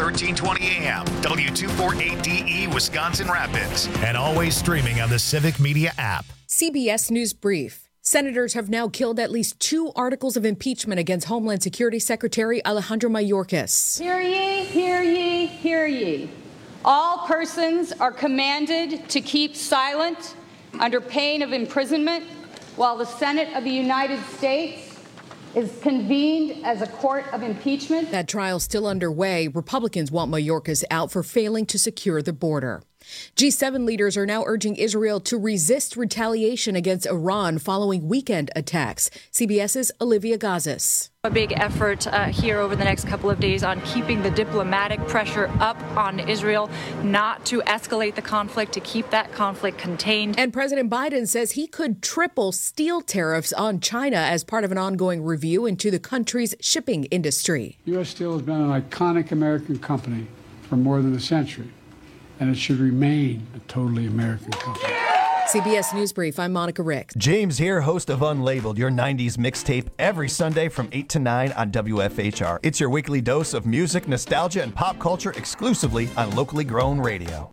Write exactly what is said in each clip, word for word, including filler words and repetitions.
thirteen twenty A M, W two forty-eight D E, Wisconsin Rapids, and always streaming on the Civic Media app. C B S News Brief. Senators have now killed at least two articles of impeachment against Homeland Security Secretary Alejandro Mayorkas. Hear ye, hear ye, hear ye. All persons are commanded to keep silent under pain of imprisonment while the Senate of the United States is convened as a court of impeachment. That trial still underway. Republicans want Mayorkas out for failing to secure the border. G seven leaders are now urging Israel to resist retaliation against Iran following weekend attacks. CBS's Olivia Gazis. A big effort uh, here over the next couple of days on keeping the diplomatic pressure up on Israel, not to escalate the conflict, to keep that conflict contained. And President Biden says he could triple steel tariffs on China as part of an ongoing review into the country's shipping industry. U S Steel has been an iconic American company for more than a century, and it should remain a totally American company. C B S News Brief, I'm Monica Ricks. James here, host of Unlabeled, your nineties mixtape, every Sunday from eight to nine on W F H R. It's your weekly dose of music, nostalgia, and pop culture exclusively on locally grown radio.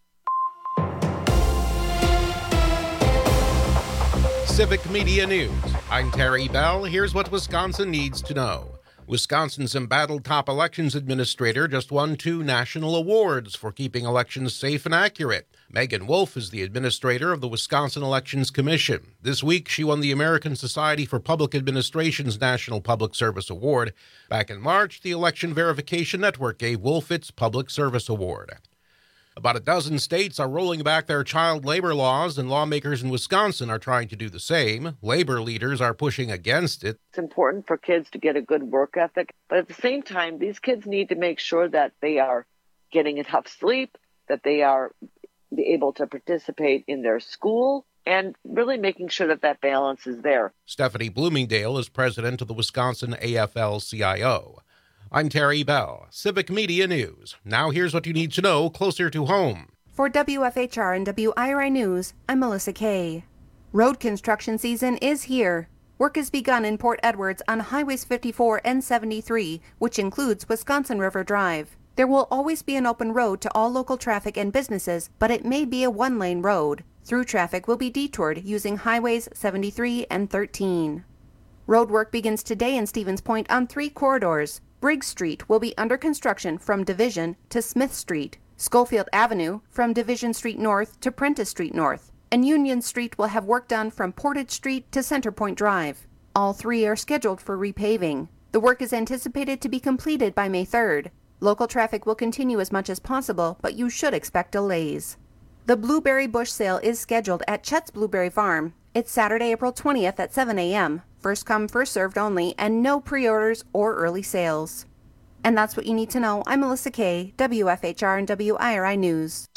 Civic Media News. I'm Terry Bell. Here's what Wisconsin needs to know. Wisconsin's embattled top elections administrator just won two national awards for keeping elections safe and accurate. Megan Wolf is the administrator of the Wisconsin Elections Commission. This week, she won the American Society for Public Administration's National Public Service Award. Back in March, the Election Verification Network gave Wolf its Public Service Award. About a dozen states are rolling back their child labor laws, and lawmakers in Wisconsin are trying to do the same. Labor leaders are pushing against it. It's important for kids to get a good work ethic, but at the same time, these kids need to make sure that they are getting enough sleep, that they are able to participate in their school, and really making sure that that balance is there. Stephanie Bloomingdale is president of the Wisconsin A F L C I O. I'm Terry Bell, Civic Media News. Now here's what you need to know closer to home. For W F H R and W I R I News, I'm Melissa Kay. Road construction season is here. Work has begun in Port Edwards on Highways fifty-four and seventy-three, which includes Wisconsin River Drive. There will always be an open road to all local traffic and businesses, but it may be a one-lane road. Through traffic will be detoured using Highways seventy-three and thirteen. Road work begins today in Stevens Point on three corridors. Briggs Street will be under construction from Division to Smith Street. Schofield Avenue from Division Street North to Prentice Street North. And Union Street will have work done from Portage Street to Center Point Drive. All three are scheduled for repaving. The work is anticipated to be completed by May third. Local traffic will continue as much as possible, but you should expect delays. The Blueberry Bush Sale is scheduled at Chet's Blueberry Farm. It's Saturday, April twentieth at seven a.m. First come, first served only, and no pre-orders or early sales. And that's what you need to know. I'm Melissa Kay, W F H R and W I R I News.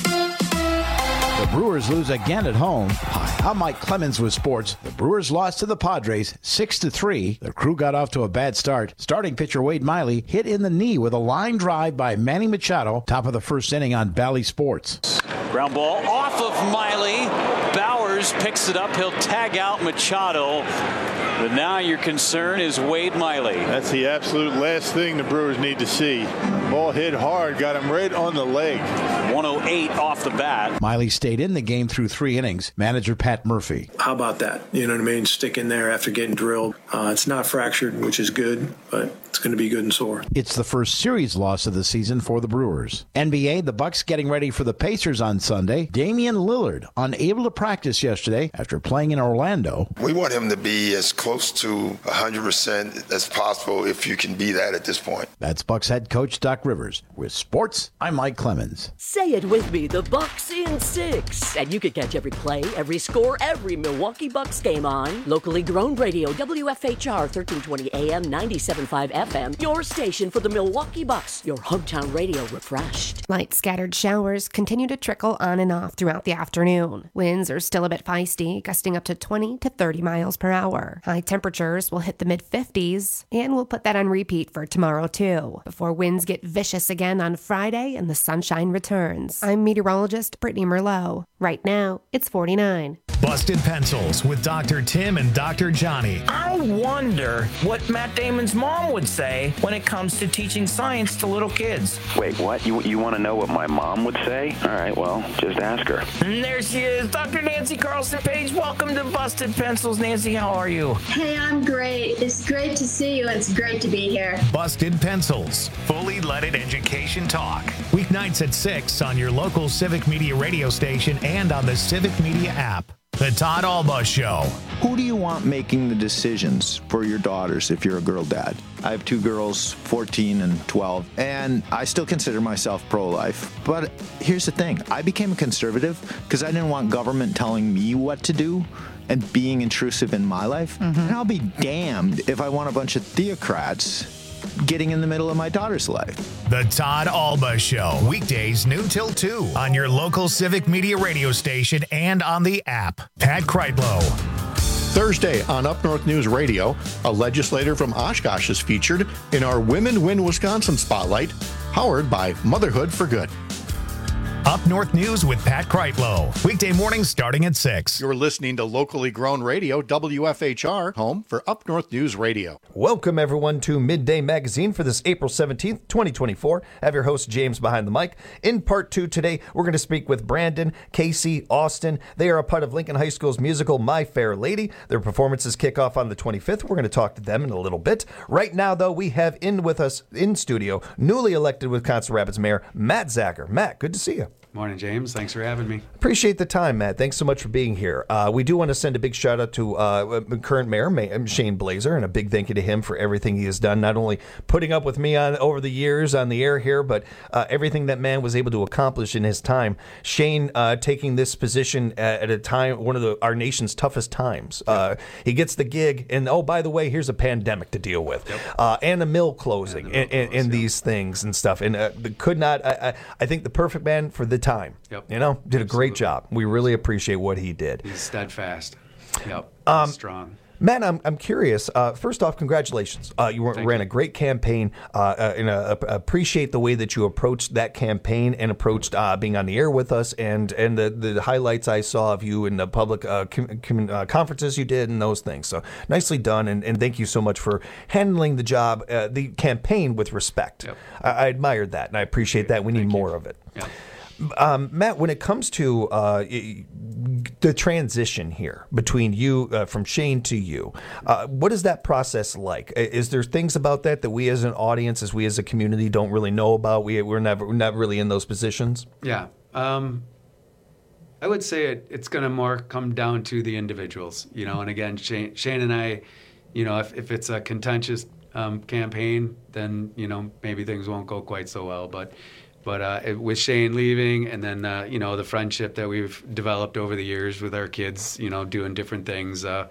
The Brewers lose again at home. Hi, I'm Mike Clemens with sports. The Brewers lost to the Padres six to three. The Crew got off to a bad start. Starting pitcher Wade Miley hit in the knee with a line drive by Manny Machado, top of the first inning on Bally Sports. Ground ball off of Miley. Bowers picks it up. He'll tag out Machado. But now your concern is Wade Miley. That's the absolute last thing the Brewers need to see. Ball hit hard, got him right on the leg. one oh eight off the bat. Miley stayed in the game through three innings. Manager Pat Murphy. How about that? You know what I mean? Stick in there after getting drilled. Uh, it's not fractured, which is good, but it's going to be good and sore. It's the first series loss of the season for the Brewers. N B A, the Bucks getting ready for the Pacers on Sunday. Damian Lillard unable to practice yesterday after playing in Orlando. We want him to be as close to one hundred percent as possible if you can be that at this point. That's Bucks head coach Doc Rivers. With sports, I'm Mike Clemens. Say it with me, the Bucks in six. And you can catch every play, every score, every Milwaukee Bucks game on locally grown radio, W F H R thirteen twenty A M, ninety-seven point five F M, your station for the Milwaukee Bucks, your hometown radio refreshed. Light scattered showers continue to trickle on and off throughout the afternoon. Winds are still a bit feisty, gusting up to twenty to thirty miles per hour. High temperatures will hit the mid-fifties, and we'll put that on repeat for tomorrow too, before winds get vicious again on Friday and the sunshine returns. I'm meteorologist Brittany Merlot. Right now, it's forty-nine. Busted Pencils with Doctor Tim and Doctor Johnny. I wonder what Matt Damon's mom would say when it comes to teaching science to little kids. Wait, what? You you want to know what my mom would say? All right, well, just ask her. And there she is, Doctor Nancy Carlson Page. Welcome to Busted Pencils. Nancy, how are you? Hey, I'm great. It's great to see you. It's great to be here. Busted Pencils, fully leaded education talk. Weeknights at six on your local Civic Media radio station and on the Civic Media app. The Todd Alba Show. Who do you want making the decisions for your daughters if you're a girl dad? I have two girls, fourteen and twelve, and I still consider myself pro-life. But here's the thing. I became a conservative because I didn't want government telling me what to do and being intrusive in my life. Mm-hmm. And I'll be damned if I want a bunch of theocrats getting in the middle of my daughter's life. The Todd Alba Show, weekdays noon till two on your local Civic Media radio station and on the app. Pat Kreitlow. Thursday on Up North News Radio, a legislator from Oshkosh is featured in our Women Win Wisconsin Spotlight, powered by Motherhood for Good. Up North News with Pat Kreitlow. Weekday mornings starting at six. You're listening to locally grown radio, W F H R, home for Up North News Radio. Welcome, everyone, to Midday Magazine for this April seventeenth, twenty twenty-four. I have your host, James, behind the mic. In part two today, we're going to speak with Brandon, Casey, Austin. They are a part of Lincoln High School's musical My Fair Lady. Their performances kick off on the twenty-fifth. We're going to talk to them in a little bit. Right now, though, we have in with us in studio, newly elected Wisconsin Rapids Mayor Matt Zacher. Matt, good to see you. Morning, James. Thanks for having me. Appreciate the time, Matt. Thanks so much for being here. Uh, we do want to send a big shout out to uh, current mayor May- Shane Blazer, and a big thank you to him for everything he has done, not only putting up with me on over the years on the air here, but uh, everything that man was able to accomplish in his time. Shane uh, taking this position at, at a time, one of the, our nation's toughest times. Uh, he gets the gig, and oh, by the way, here's a pandemic to deal with, yep. uh, and a mill closing, and, the mill and, and, close, and yeah. these things and stuff. And uh, the, could not, I, I, I think the perfect man for the time. Yep. You know, did a great job. We really appreciate what he did. He's steadfast. Yep. Um, strong. Matt, I'm I'm curious. Uh, first off, congratulations. Uh, you Thank ran you. a great campaign, uh, uh, and uh, appreciate the way that you approached that campaign and approached uh, being on the air with us, and and the, the highlights I saw of you in the public uh, com- com- uh, conferences you did and those things. So nicely done, and, and thank you so much for handling the job, uh, the campaign with respect. Yep. I, I admired that, and I appreciate that. We need thank more you. of it. Yep. Um, Matt, when it comes to uh, the transition here between you, uh, from Shane to you, uh, what is that process like? Is there things about that that we as an audience, as we as a community don't really know about? We, we're, never, we're not really in those positions? Yeah. Um, I would say it, it's going to more come down to the individuals, you know, and again, Shane, Shane and I, you know, if, if it's a contentious um, campaign, then, you know, maybe things won't go quite so well, but But uh, it, with Shane leaving, and then uh, you know the friendship that we've developed over the years with our kids, you know, doing different things, uh,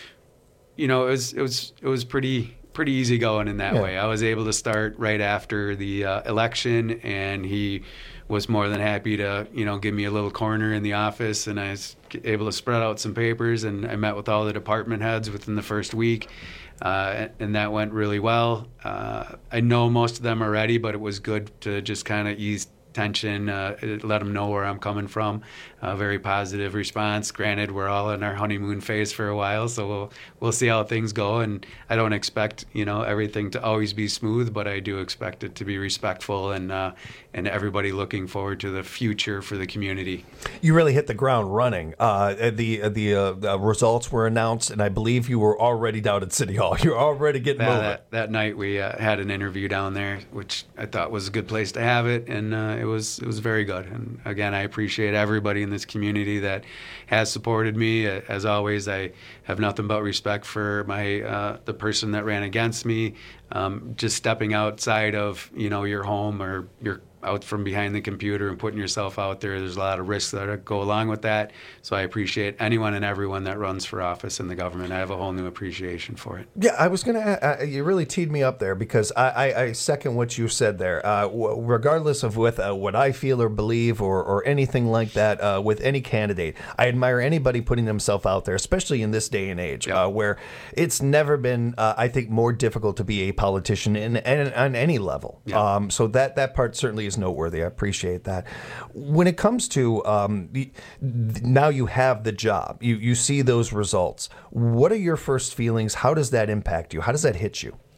you know, it was it was it was pretty pretty easy going in that yeah. way. I was able to start right after the uh, election, and he was more than happy to you know give me a little corner in the office, and I was able to spread out some papers, and I met with all the department heads within the first week. Uh, and that went really well. Uh, I know most of them already, but it was good to just kind of ease tension, uh, let them know where I'm coming from. A uh, very positive response. Granted, we're all in our honeymoon phase for a while, so we'll we'll see how things go. And I don't expect you know everything to always be smooth, but I do expect it to be respectful and uh, and everybody looking forward to the future for the community. You really hit the ground running. Uh, the the, uh, the results were announced, and I believe you were already down at City Hall. You're already getting that, moving. That, that night we uh, had an interview down there, which I thought was a good place to have it, and uh, it was it was very good. And again, I appreciate everybody in this community that has supported me. As always, I have nothing but respect for my uh, the person that ran against me. Um, just stepping outside of you know your home or your out from behind the computer and putting yourself out there, there's a lot of risks that go along with that. So I appreciate anyone and everyone that runs for office in the government. I have a whole new appreciation for it. Yeah, I was going to, uh, you really teed me up there because I, I, I second what you said there. Uh, w- regardless of with, uh, what I feel or believe or, or anything like that uh, with any candidate, I admire anybody putting themselves out there, especially in this day and age, yep. uh, where it's never been, uh, I think, more difficult to be a politician in, in, on any level. Yeah. Um, so that, that part certainly is noteworthy. I appreciate that. When it comes to um, the, now you have the job, you, you see those results. What are your first feelings? How does that impact you? How does that hit you?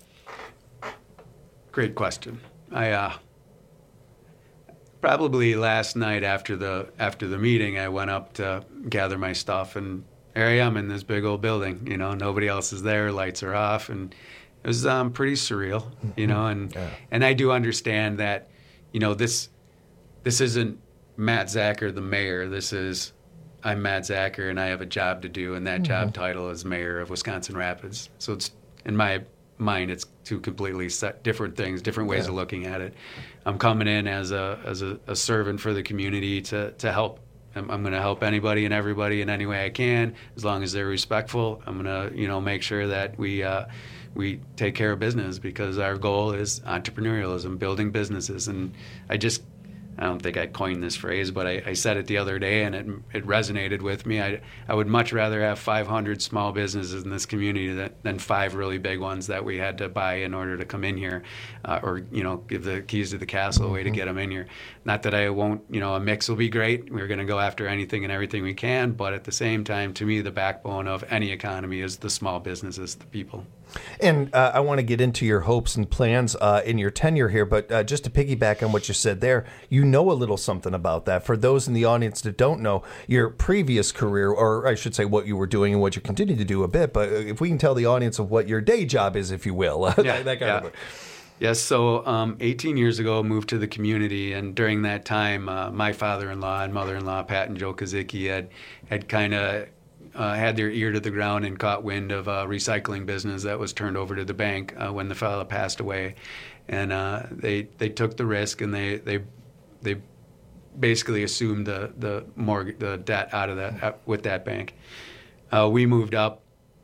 Great question. I uh, probably last night after the after the meeting, I went up to gather my stuff, and here I am in this big old building. You know, nobody else is there. Lights are off, and it was um, pretty surreal. You know, and Yeah. and I do understand that. You know, this this isn't Matt Zacher, the mayor. This is I'm Matt Zacher, and I have a job to do, and that job title is mayor of Wisconsin Rapids. So it's in my mind, it's two completely set different things, different ways Yeah. of looking at it. I'm coming in as a as a, a servant for the community to to help. I'm, I'm going to help anybody and everybody in any way I can, as long as they're respectful. I'm going to you know make sure that we uh, we take care of business, because our goal is entrepreneurialism, building businesses. And I just I don't think I coined this phrase, but I, I said it the other day, and it it resonated with me. I I would much rather have five hundred small businesses in this community that, than five really big ones that we had to buy in order to come in here, uh, or you know give the keys to the castle away to get them in here. Not that I won't, you know, a mix will be great. We're going to go after anything and everything we can, but at the same time, to me, the backbone of any economy is the small businesses, the people. And uh, I want to get into your hopes and plans uh, in your tenure here, but uh, just to piggyback on what you said there, you know a little something about that. For those in the audience that don't know, your previous career, or I should say what you were doing and what you continue to do a bit, but if we can tell the audience of what your day job is, if you will. Yeah, that kind yeah. of Yes, so um, eighteen years ago, moved to the community, and during that time, uh, my father-in-law and mother-in-law, Pat and Joe Kazicki, had had kind of uh, had their ear to the ground and caught wind of a recycling business that was turned over to the bank uh, when the fellow passed away, and uh, they they took the risk, and they they they basically assumed the the mortgage, the debt out of that uh, with that bank. Uh, we moved up.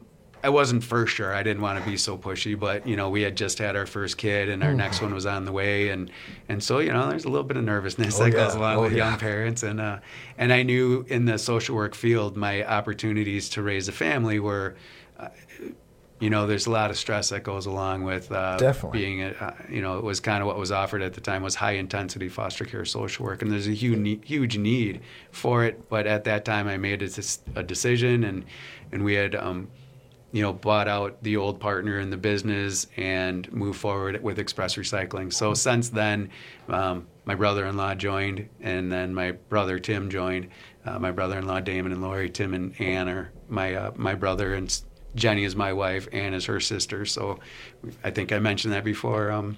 I wasn't for sure. I didn't want to be so pushy, but you know, we had just had our first kid, and our Mm. next one was on the way, and and so you know, there's a little bit of nervousness Oh, that yeah. goes along Oh, with yeah. young parents, and uh, and I knew in the social work field, my opportunities to raise a family were, uh, you know, there's a lot of stress that goes along with uh, Definitely. being, a, uh, you know, it was kind of what was offered at the time was high intensity foster care social work, and there's a huge huge need for it, but at that time I made a, des- a decision, and and we had. Um, you know, bought out the old partner in the business and moved forward with Express Recycling. So since then, um, my brother-in-law joined, and then my brother Tim joined. Uh, my brother-in-law Damon and Lori, Tim and Ann are my uh, my brother, and Jenny is my wife, Ann is her sister. So I think I mentioned that before. Um,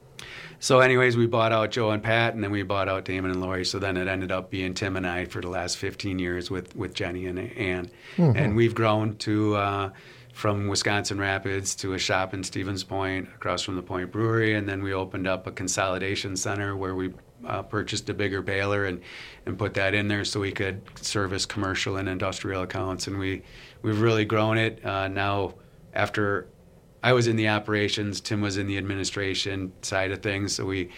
so anyways, we bought out Joe and Pat, and then we bought out Damon and Lori. So then it ended up being Tim and I for the last fifteen years with, with Jenny and Ann. Mhm. And we've grown to... Uh, from Wisconsin Rapids to a shop in Stevens Point across from the Point Brewery, and then we opened up a consolidation center where we uh, purchased a bigger baler and, and put that in there so we could service commercial and industrial accounts, and we, we've really grown it. Uh, now, after I was in the operations, Tim was in the administration side of things, so we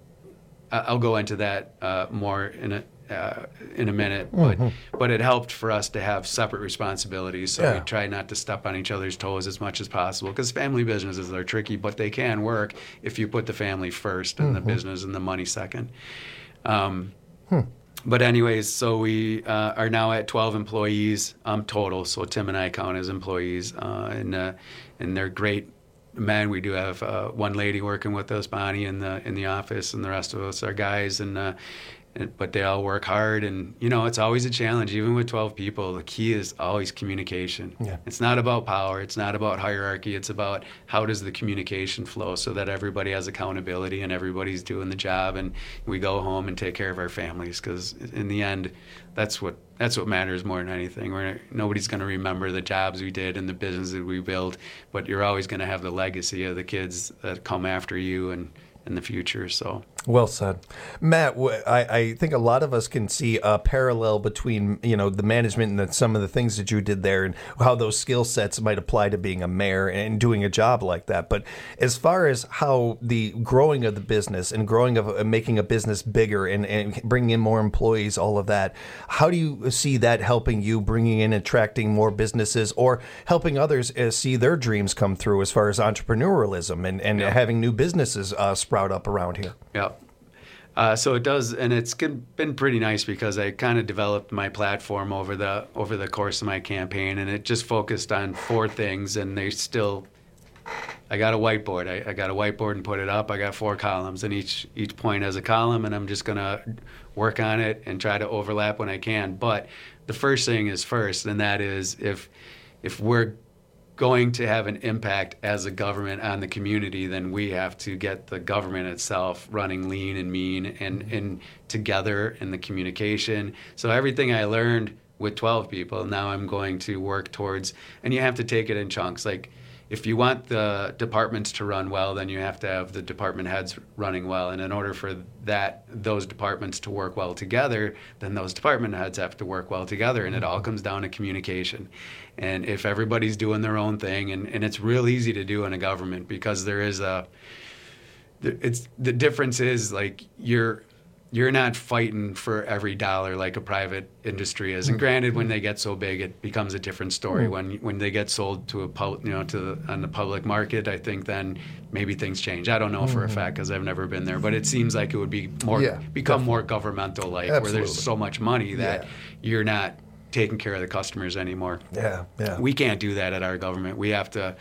I- I'll go into that uh, more in a Uh, in a minute, but Mhm. but it helped for us to have separate responsibilities. So Yeah. we try not to step on each other's toes as much as possible, because family businesses are tricky, but they can work if you put the family first and Mhm. the business and the money second. Um, Hmm. But anyways, so we uh, are now at twelve employees um, total. So Tim and I count as employees, uh, and uh, and they're great men. We do have uh, one lady working with us, Bonnie, in the in the office, and the rest of us are guys, and. Uh, And- but they all work hard, and you know it's always a challenge. Even with twelve people, the key is always communication. Yeah. It's not about power, it's not about hierarchy, it's about how does the communication flow so that everybody has accountability and everybody's doing the job, and we go home and take care of our families, because in the end, that's what that's what matters more than anything. We're, nobody's going to remember the jobs we did and the business that we built, but you're always going to have the legacy of the kids that come after you and in the future. So Well said. Matt, I, I think a lot of us can see a parallel between, you know, the management and the, some of the things that you did there and how those skill sets might apply to being a mayor and doing a job like that. But as far as how the growing of the business and growing of uh, making a business bigger and, and bringing in more employees, all of that, how do you see that helping you, bringing in, attracting more businesses or helping others uh, see their dreams come through as far as entrepreneurialism and, and yeah. having new businesses uh, sprout up around here? Yeah. Uh, so it does, and it's been pretty nice because I kind of developed my platform over the over the course of my campaign, and it just focused on four things, and they still. I got a whiteboard. I, I got a whiteboard and put it up. I got four columns, and each each point has a column, and I'm just gonna work on it and try to overlap when I can. But the first thing is first, and that is if if we're going to have an impact as a government on the community, then we have to get the government itself running lean and mean and, and together in the communication. So everything I learned with twelve people, now I'm going to work towards, and you have to take it in chunks. Like if you want the departments to run well, then you have to have the department heads running well. And in order for that, those departments to work well together, then those department heads have to work well together. And it all comes down to communication. And if everybody's doing their own thing, and, and it's real easy to do in a government because there is a, it's the difference is like you're, you're not fighting for every dollar like a private industry is. And granted, when they get so big, it becomes a different story. Mm. When when they get sold to a pub, you know, to the, on the public market, I think then maybe things change. I don't know mm. for a fact because I've never been there, but it seems like it would be more yeah, become definitely. more governmental, like Absolutely. where there's so much money that yeah. you're not taking care of the customers anymore. Yeah, yeah. We can't do that at our government. We have to.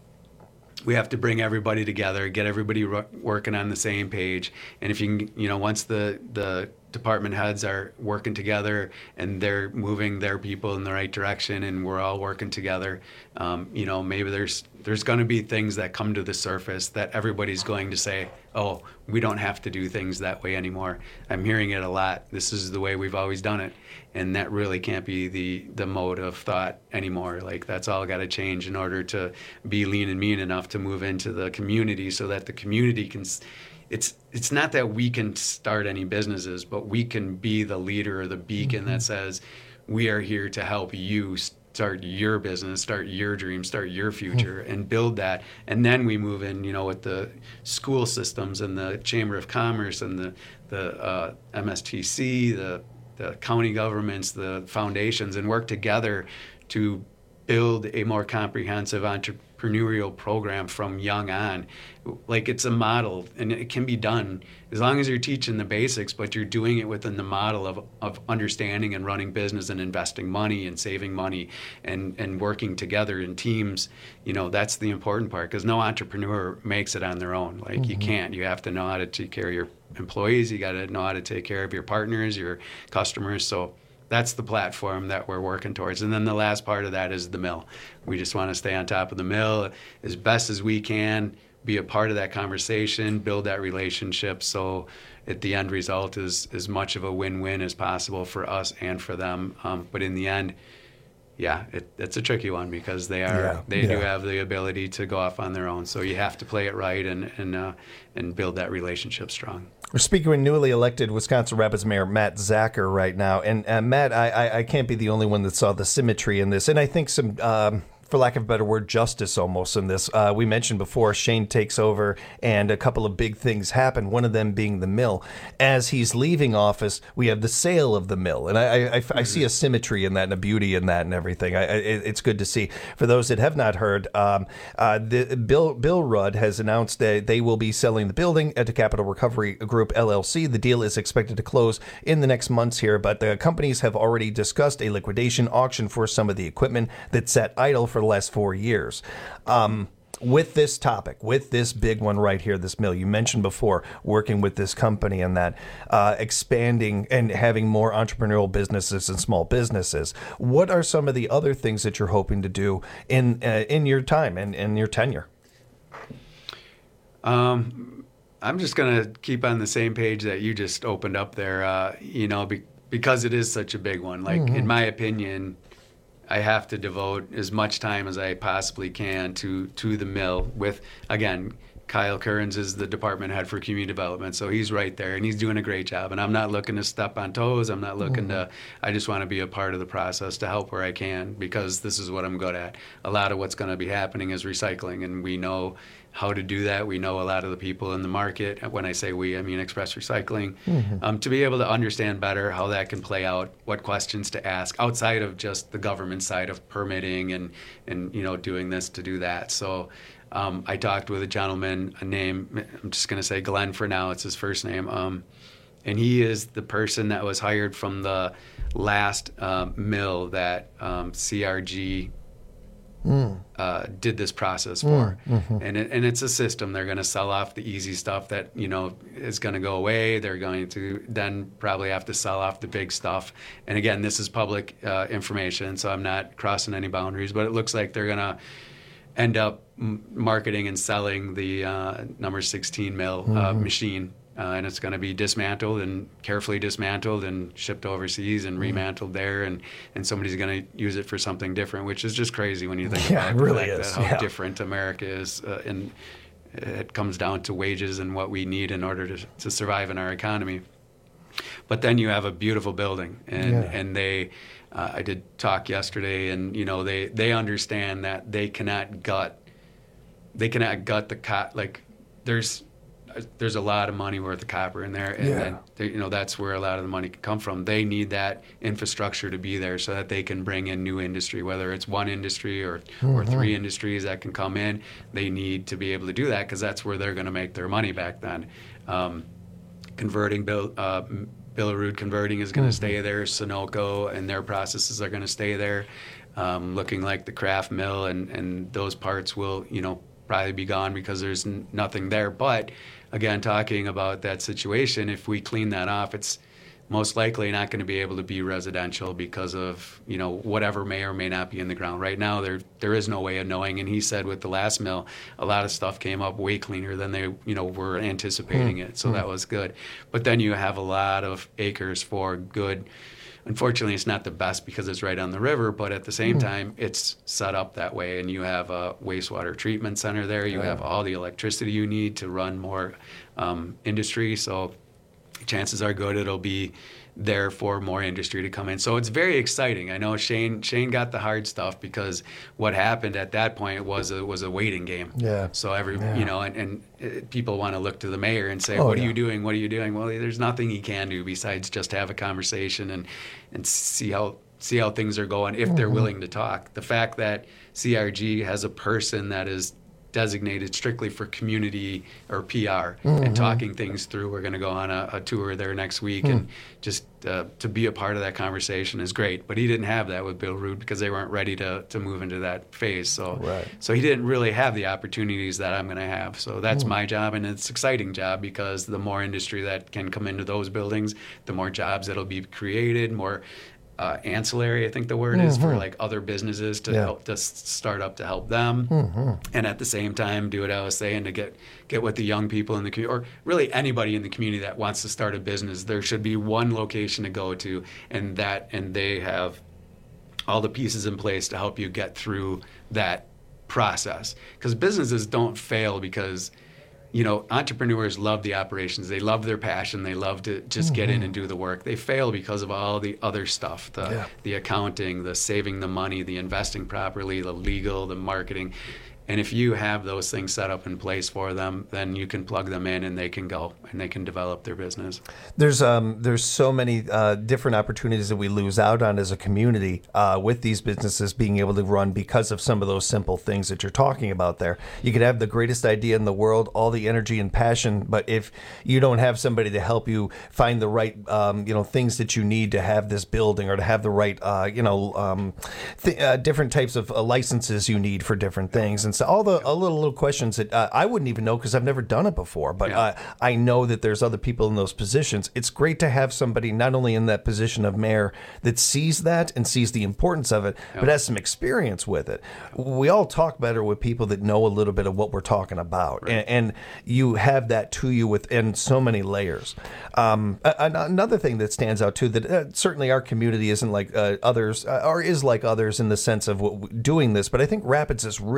We have to bring everybody together, get everybody ro- working on the same page. And if you can, you know, once the, the department heads are working together and they're moving their people in the right direction and we're all working together, um, you know, maybe there's there's going to be things that come to the surface that everybody's going to say, oh, we don't have to do things that way anymore. I'm hearing it a lot. This is the way we've always done it. And that really can't be the, the mode of thought anymore. Like that's all got to change in order to be lean and mean enough to move into the community so that the community can, it's it's not that we can start any businesses, but we can be the leader or the beacon mm-hmm. that says, we are here to help you start your business, start your dream, start your future, mm-hmm. and build that. And then we move in, you know, with the school systems and the Chamber of Commerce and the, the uh, M S T C, the the county governments, the foundations, and work together to build a more comprehensive entrepreneurial program from young on. Like it's a model, and it can be done as long as you're teaching the basics, but you're doing it within the model of, of understanding and running business and investing money and saving money and, and working together in teams. You know, that's the important part because no entrepreneur makes it on their own. Like mm-hmm. you can't. You have to know how to take care of your employees. You got to know how to take care of your partners, your customers. So that's the platform that we're working towards. And then the last part of that is the mill. We just want to stay on top of the mill as best as we can, be a part of that conversation, build that relationship so at the end result is as much of a win-win as possible for us and for them. Um, but in the end, yeah, it, it's a tricky one because they are yeah, they yeah. do have the ability to go off on their own. So you have to play it right and and uh, and build that relationship strong. We're speaking with newly elected Wisconsin Rapids Mayor Matt Zacher right now, and uh, Matt, I, I I can't be the only one that saw the symmetry in this, and I think some. Um, for lack of a better word, justice almost in this. Uh, we mentioned before Shane takes over and a couple of big things happen, one of them being the mill. As he's leaving office, we have the sale of the mill. And I, I, I, I see a symmetry in that and a beauty in that and everything. I, I, it's good to see. For those that have not heard, um, uh, the, Bill, Bill Rudd has announced that they will be selling the building to Capital Recovery Group, L L C. The deal is expected to close in the next months here, but the companies have already discussed a liquidation auction for some of the equipment that sat idle for the last four years. Um, with this topic, with this big one right here, this mill, you mentioned before working with this company and that uh, expanding and having more entrepreneurial businesses and small businesses. What are some of the other things that you're hoping to do in uh, in your time and in your tenure? Um, I'm just going to keep on the same page that you just opened up there, uh, you know, be, because it is such a big one. Like, mm-hmm. in my opinion, I have to devote as much time as I possibly can to, to the mill with, again, Kyle Kearns is the department head for community development, so he's right there, and he's doing a great job. And I'm not looking to step on toes. I'm not looking mm-hmm. to. I just want to be a part of the process to help where I can, because this is what I'm good at. A lot of what's going to be happening is recycling, and we know how to do that. We know a lot of the people in the market. When I say we, I mean Express Recycling. Mm-hmm. Um, to be able to understand better how that can play out, what questions to ask outside of just the government side of permitting and and you know doing this to do that. So. Um, I talked with a gentleman, a name, I'm just going to say Glenn for now, it's his first name, um, and he is the person that was hired from the last uh, mill that um, C R G mm. uh, did this process for. Mm. Mm-hmm. And, it, and it's a system. They're going to sell off the easy stuff that, you know, is going to go away. They're going to then probably have to sell off the big stuff. And again, this is public uh, information, so I'm not crossing any boundaries, but it looks like they're going to end up marketing and selling the uh, number sixteen mill uh, mm-hmm. machine, uh, and it's going to be dismantled and carefully dismantled and shipped overseas and mm-hmm. remantled there, and, and somebody's going to use it for something different, which is just crazy when you think yeah, about it really the fact is. that how yeah. different America is, uh, and it comes down to wages and what we need in order to, to survive in our economy. But then you have a beautiful building, and, yeah. and they. Uh, I did talk yesterday, and you know they, they understand that they cannot gut, they cannot gut the cop. Like there's there's a lot of money worth of copper in there, and yeah. then they, you know that's where a lot of the money can come from. They need that infrastructure to be there so that they can bring in new industry, whether it's one industry or mm-hmm. or three industries that can come in. They need to be able to do that because that's where they're going to make their money back then. Um, converting build. Uh, Billerud Converting is going to mm-hmm. stay there. Sunoco and their processes are going to stay there. Um, looking like the Kraft mill and, and those parts will, you know, probably be gone because there's n- nothing there. But again, talking about that situation, if we clean that off, it's most likely not going to be able to be residential because of, you know, whatever may or may not be in the ground. Right now, there there is no way of knowing. And he said with the last mill, a lot of stuff came up way cleaner than they, you know, were anticipating mm. it. So mm. that was good. But then you have a lot of acres for good. Unfortunately, it's not the best because it's right on the river, but at the same mm. time, it's set up that way. And you have a wastewater treatment center there. You yeah. have all the electricity you need to run more um, industry. So chances are good it'll be there for more industry to come in. So it's very exciting. I know Shane Shane got the hard stuff because what happened at that point was a, was a waiting game. Yeah. So every yeah. you know, and, and uh, people want to look to the mayor and say, oh, "What yeah. are you doing? What are you doing?" Well, there's nothing he can do besides just have a conversation and and see how see how things are going if mm-hmm. they're willing to talk. The fact that C R G has a person that is designated strictly for community or P R mm-hmm. and talking things through. We're going to go on a, a tour there next week, mm. and just uh, to be a part of that conversation is great. But he didn't have that with Billerud because they weren't ready to to move into that phase. So right. so he didn't really have the opportunities that I'm going to have. So that's mm. my job, and it's an exciting job because the more industry that can come into those buildings, the more jobs that'll be created, more Uh, ancillary, I think the word mm-hmm. is, for like other businesses to yeah. help to start up to help them, mm-hmm. and at the same time do what I was saying to get get with the young people in the community, or really anybody in the community that wants to start a business. There should be one location to go to, and that and they have all the pieces in place to help you get through that process. Because businesses don't fail because, you know, entrepreneurs love the operations. They love their passion. They love to just mm-hmm. get in and do the work. They fail because of all the other stuff, the yeah. the accounting, the saving the money, the investing properly, the legal, the marketing. And if you have those things set up in place for them, then you can plug them in and they can go and they can develop their business. There's um there's so many uh, different opportunities that we lose out on as a community uh, with these businesses being able to run because of some of those simple things that you're talking about there. You could have the greatest idea in the world, all the energy and passion, but if you don't have somebody to help you find the right um, you know things that you need to have this building, or to have the right uh, you know um, th- uh, different types of uh, licenses you need for different things. And so all the all little, little questions that uh, I wouldn't even know because I've never done it before, but yeah. uh, I know that there's other people in those positions. It's great to have somebody not only in that position of mayor that sees that and sees the importance of it, yeah. but has some experience with it. We all talk better with people that know a little bit of what we're talking about, right. and, and you have that to you within so many layers. Um, a, another thing that stands out too, that uh, certainly our community isn't like uh, others, uh, or is like others in the sense of what, doing this, but I think Rapids is really good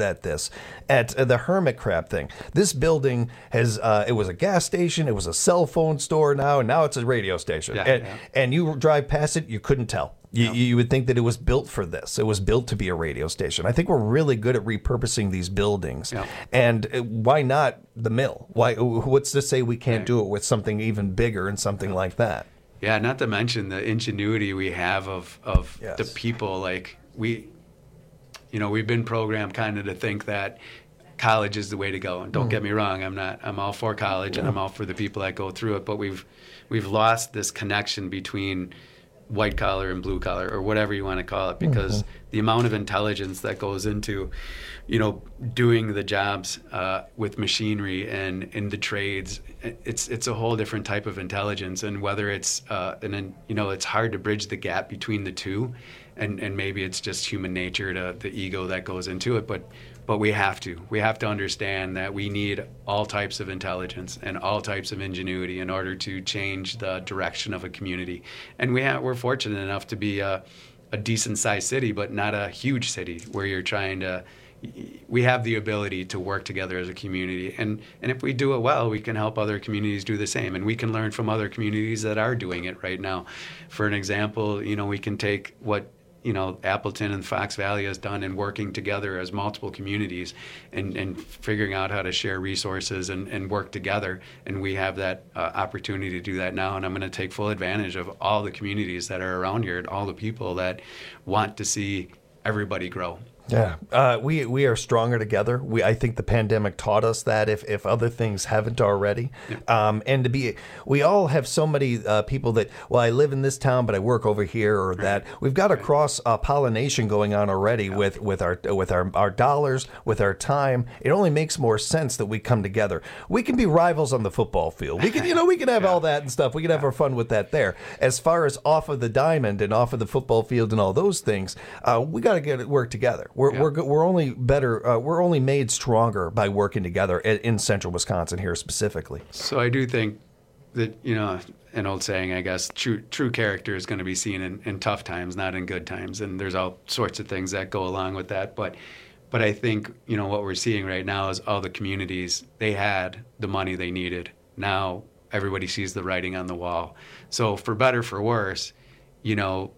good at this, at uh, the hermit crab thing. This building has, uh, it was a gas station, it was a cell phone store now, and now it's a radio station. Yeah, and, yeah. and you drive past it, you couldn't tell. You, no. you would think that it was built for this. It was built to be a radio station. I think we're really good at repurposing these buildings. Yeah. And why not the mill? Why? What's to say we can't right. do it with something even bigger and something like that? Yeah, not to mention the ingenuity we have of, of yes. the people. Like we, you know, we've been programmed kind of to think that college is the way to go. And don't mm. get me wrong, I'm not. I'm all for college, yeah. and I'm all for the people that go through it. But we've we've lost this connection between white collar and blue collar, or whatever you want to call it, because mm-hmm. the amount of intelligence that goes into, you know, doing the jobs uh, with machinery and in the trades, it's it's a whole different type of intelligence. And whether it's uh, and then you know, it's hard to bridge the gap between the two, and and maybe it's just human nature, to the ego that goes into it, but. But we have to. We have to understand that we need all types of intelligence and all types of ingenuity in order to change the direction of a community. And we have, we're fortunate enough to be a, a decent-sized city, but not a huge city where you're trying to. We have the ability to work together as a community, and and if we do it well, we can help other communities do the same, and we can learn from other communities that are doing it right now. For an example, you know, we can take what. you know, Appleton and Fox Valley has done in working together as multiple communities and, and figuring out how to share resources and, and work together. And we have that uh, opportunity to do that now. And I'm going to take full advantage of all the communities that are around here and all the people that want to see everybody grow. Yeah, uh, we we are stronger together. We I think the pandemic taught us that, if, if other things haven't already. Yeah. Um, and to be, we all have so many uh, people that, well, I live in this town, but I work over here or right. that. We've got a right. cross uh, pollination going on already yeah. with, with our with our, our dollars, with our time. It only makes more sense that we come together. We can be rivals on the football field. We can, you know, we can have yeah. all that and stuff. We can have our fun with that there. As far as off of the diamond and off of the football field and all those things, uh, we got to get it work together. We're yeah. we're we're only better. Uh, we're only made stronger by working together in, in central Wisconsin here specifically. So I do think that, you know, an old saying, I guess, true true character is going to be seen in, in tough times, not in good times, and there's all sorts of things that go along with that. But but I think, you know, what we're seeing right now is all the communities, they had the money they needed. Now everybody sees the writing on the wall. So for better, for worse, you know.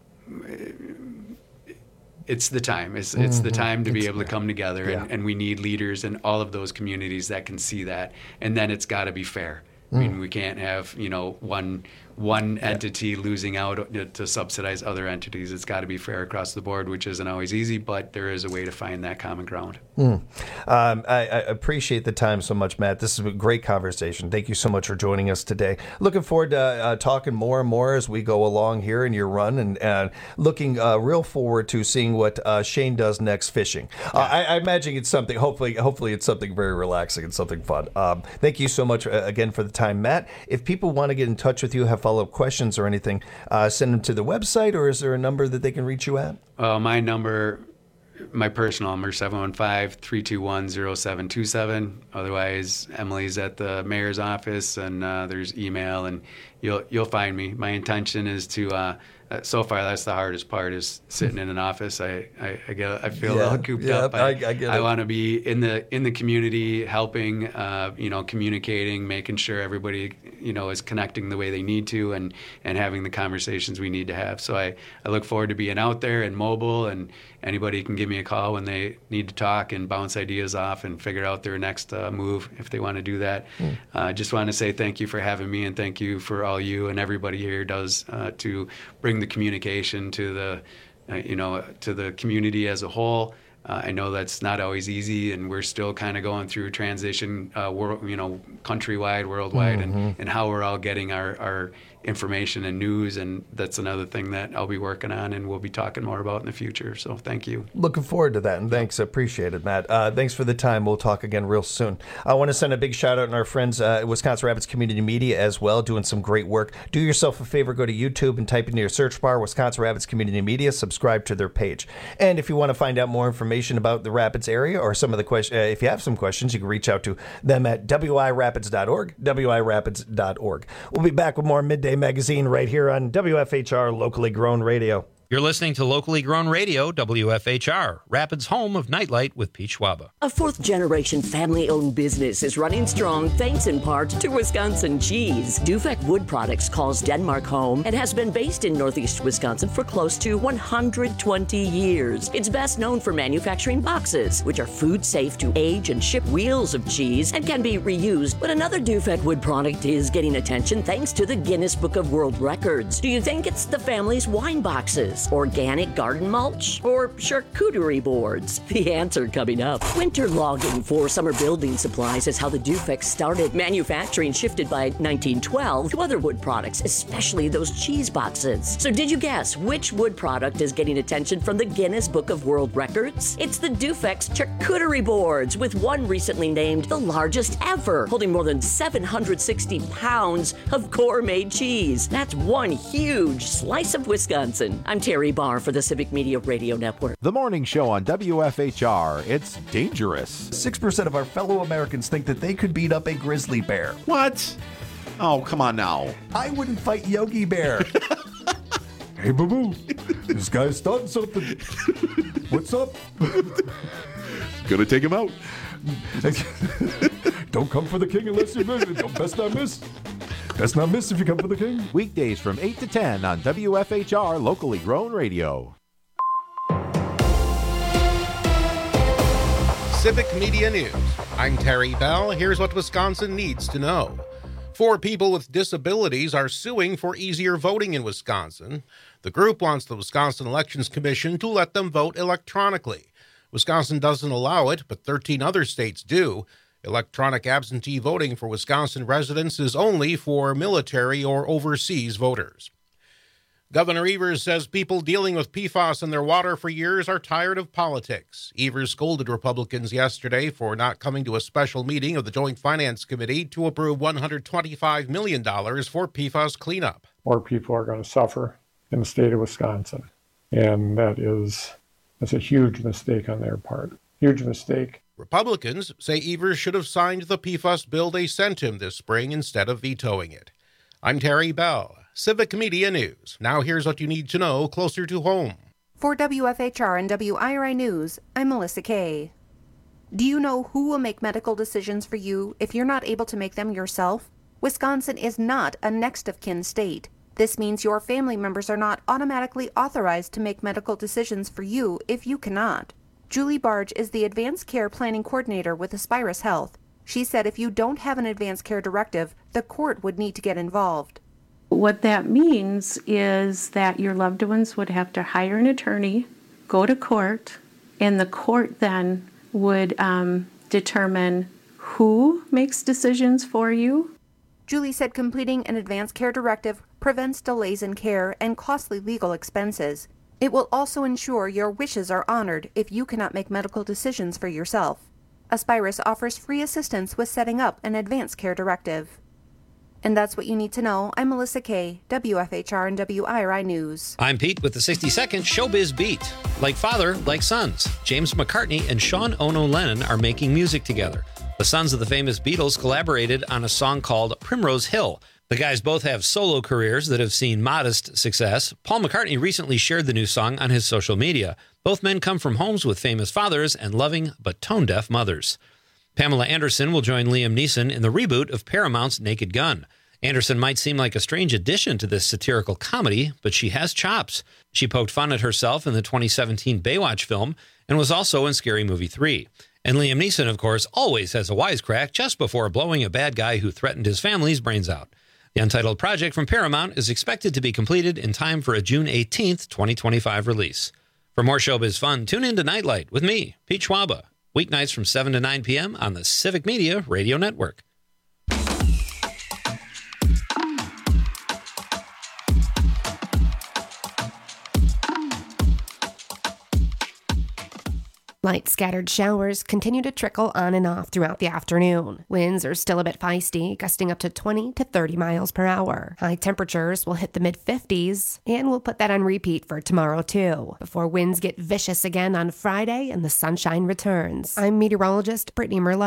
It's the time. It's it's the time to be it's, able to come together, yeah. and, and we need leaders in all of those communities that can see that. And then it's got to be fair. Mm. I mean, we can't have, you know, one one yeah. entity losing out to subsidize other entities. It's got to be fair across the board, which isn't always easy, but there is a way to find that common ground. Mm. Um, I, I appreciate the time so much, Matt. This is a great conversation. Thank you so much for joining us today. Looking forward to uh, talking more and more as we go along here in your run, and uh, looking uh, real forward to seeing what uh, Shane does next fishing. Uh, I, I imagine it's something, hopefully, hopefully it's something very relaxing and something fun. Um, thank you so much uh, again for the time, Matt. If people want to get in touch with you, have follow-up questions or anything, uh, send them to the website, or is there a number that they can reach you at? Uh, my number, my personal number, seven one five, three two one, zero seven two seven. Otherwise, Emily's at the mayor's office, and uh, there's email, and you'll you'll find me. My intention is to, uh, uh, so far that's the hardest part, is sitting in an office. I, I, I get I feel yeah, a little cooped yeah, up. I, I, I, get I it. want to be in the in the community, helping, uh, you know, communicating, making sure everybody, you know, is connecting the way they need to, and, and having the conversations we need to have. So I, I look forward to being out there and mobile, and anybody can give me a call when they need to talk and bounce ideas off and figure out their next uh, move if they want to do that. I mm. uh, just want to say thank you for having me, and thank you for all you and everybody here does uh, to bring the communication to the, uh, you know, to the community as a whole. Uh, I know that's not always easy, and we're still kind of going through transition, uh, world, you know, countrywide, worldwide, mm-hmm. and, and how we're all getting our, our information and news, and that's another thing that I'll be working on and we'll be talking more about in the future. So thank you. Looking forward to that, and thanks. Appreciate it, Matt. Uh, thanks for the time. We'll talk again real soon. I want to send a big shout out to our friends uh, at Wisconsin Rapids Community Media as well, doing some great work. Do yourself a favor, go to YouTube and type into your search bar Wisconsin Rapids Community Media, subscribe to their page. And if you want to find out more information about the Rapids area, or some of the questions, uh, if you have some questions, you can reach out to them at w i rapids dot org, w i rapids dot org. We'll be back with more Midday Magazine right here on W F H R Locally Grown Radio. You're listening to locally grown radio, W F H R, Rapids' home of Nightlight with Pete Schwaba. A fourth-generation family-owned business is running strong thanks in part to Wisconsin cheese. Dufek Wood Products calls Denmark home and has been based in northeast Wisconsin for close to one hundred twenty years. It's best known for manufacturing boxes, which are food-safe to age and ship wheels of cheese and can be reused. But another Dufek Wood product is getting attention thanks to the Guinness Book of World Records. Do you think it's the family's wine boxes, organic garden mulch, or charcuterie boards? The answer coming up. Winter logging for summer building supplies is how the Dufek started. Manufacturing shifted by nineteen twelve to other wood products, especially those cheese boxes. So did you guess which wood product is getting attention from the Guinness Book of World Records? It's the Dufek's charcuterie boards, with one recently named the largest ever, holding more than seven hundred sixty pounds of gourmet cheese. That's one huge slice of Wisconsin. I'm Terry Barr for the Civic Media Radio Network. The morning show on W F H R. It's dangerous. six percent of our fellow Americans think that they could beat up a grizzly bear. What? Oh, come on now. I wouldn't fight Yogi Bear. Hey, boo-boo, this guy's starting something. What's up? Gonna take him out. Don't come for the king unless you miss. Don't best not miss. Best not miss if you come for the king. Weekdays from eight to ten on W F H R Locally Grown Radio. Civic Media News. I'm Terry Bell. Here's what Wisconsin needs to know. Four people with disabilities are suing for easier voting in Wisconsin. The group wants the Wisconsin Elections Commission to let them vote electronically. Wisconsin doesn't allow it, but thirteen other states do. Electronic absentee voting for Wisconsin residents is only for military or overseas voters. Governor Evers says people dealing with P FAS in their water for years are tired of politics. Evers scolded Republicans yesterday for not coming to a special meeting of the Joint Finance Committee to approve one hundred twenty-five million dollars for P FAS cleanup. More people are going to suffer in the state of Wisconsin, and that is that's a huge mistake on their part. Huge mistake. Republicans say Evers should have signed the P FAS bill they sent him this spring instead of vetoing it. I'm Terry Bell, Civic Media News. Now here's what you need to know closer to home. For W F H R and W I R I News, I'm Melissa Kay. Do you know who will make medical decisions for you if you're not able to make them yourself? Wisconsin is not a next of kin state. This means your family members are not automatically authorized to make medical decisions for you if you cannot. Julie Barge is the Advanced Care Planning Coordinator with Aspirus Health. She said if you don't have an advanced care directive, the court would need to get involved. What that means is that your loved ones would have to hire an attorney, go to court, and the court then would um, determine who makes decisions for you. Julie said completing an advanced care directive prevents delays in care and costly legal expenses. It will also ensure your wishes are honored if you cannot make medical decisions for yourself. Aspirus offers free assistance with setting up an advanced care directive. And that's what you need to know. I'm Melissa Kay, W F H R and W I R I News. I'm Pete with the sixty second Showbiz Beat. Like father, like sons. James McCartney and Sean Ono Lennon are making music together. The sons of the famous Beatles collaborated on a song called Primrose Hill. The guys both have solo careers that have seen modest success. Paul McCartney recently shared the new song on his social media. Both men come from homes with famous fathers and loving but tone-deaf mothers. Pamela Anderson will join Liam Neeson in the reboot of Paramount's Naked Gun. Anderson might seem like a strange addition to this satirical comedy, but she has chops. She poked fun at herself in the twenty seventeen Baywatch film and was also in Scary Movie three. And Liam Neeson, of course, always has a wisecrack just before blowing a bad guy who threatened his family's brains out. The untitled project from Paramount is expected to be completed in time for a June eighteenth, twenty twenty-five release. For more showbiz fun, tune in to Nightlight with me, Pete Schwaba, weeknights from seven to nine p.m. on the Civic Media Radio Network. Light scattered showers continue to trickle on and off throughout the afternoon. Winds are still a bit feisty, gusting up to twenty to thirty miles per hour. High temperatures will hit the mid fifties, and we'll put that on repeat for tomorrow too, before winds get vicious again on Friday and the sunshine returns. I'm meteorologist Brittany Merlot.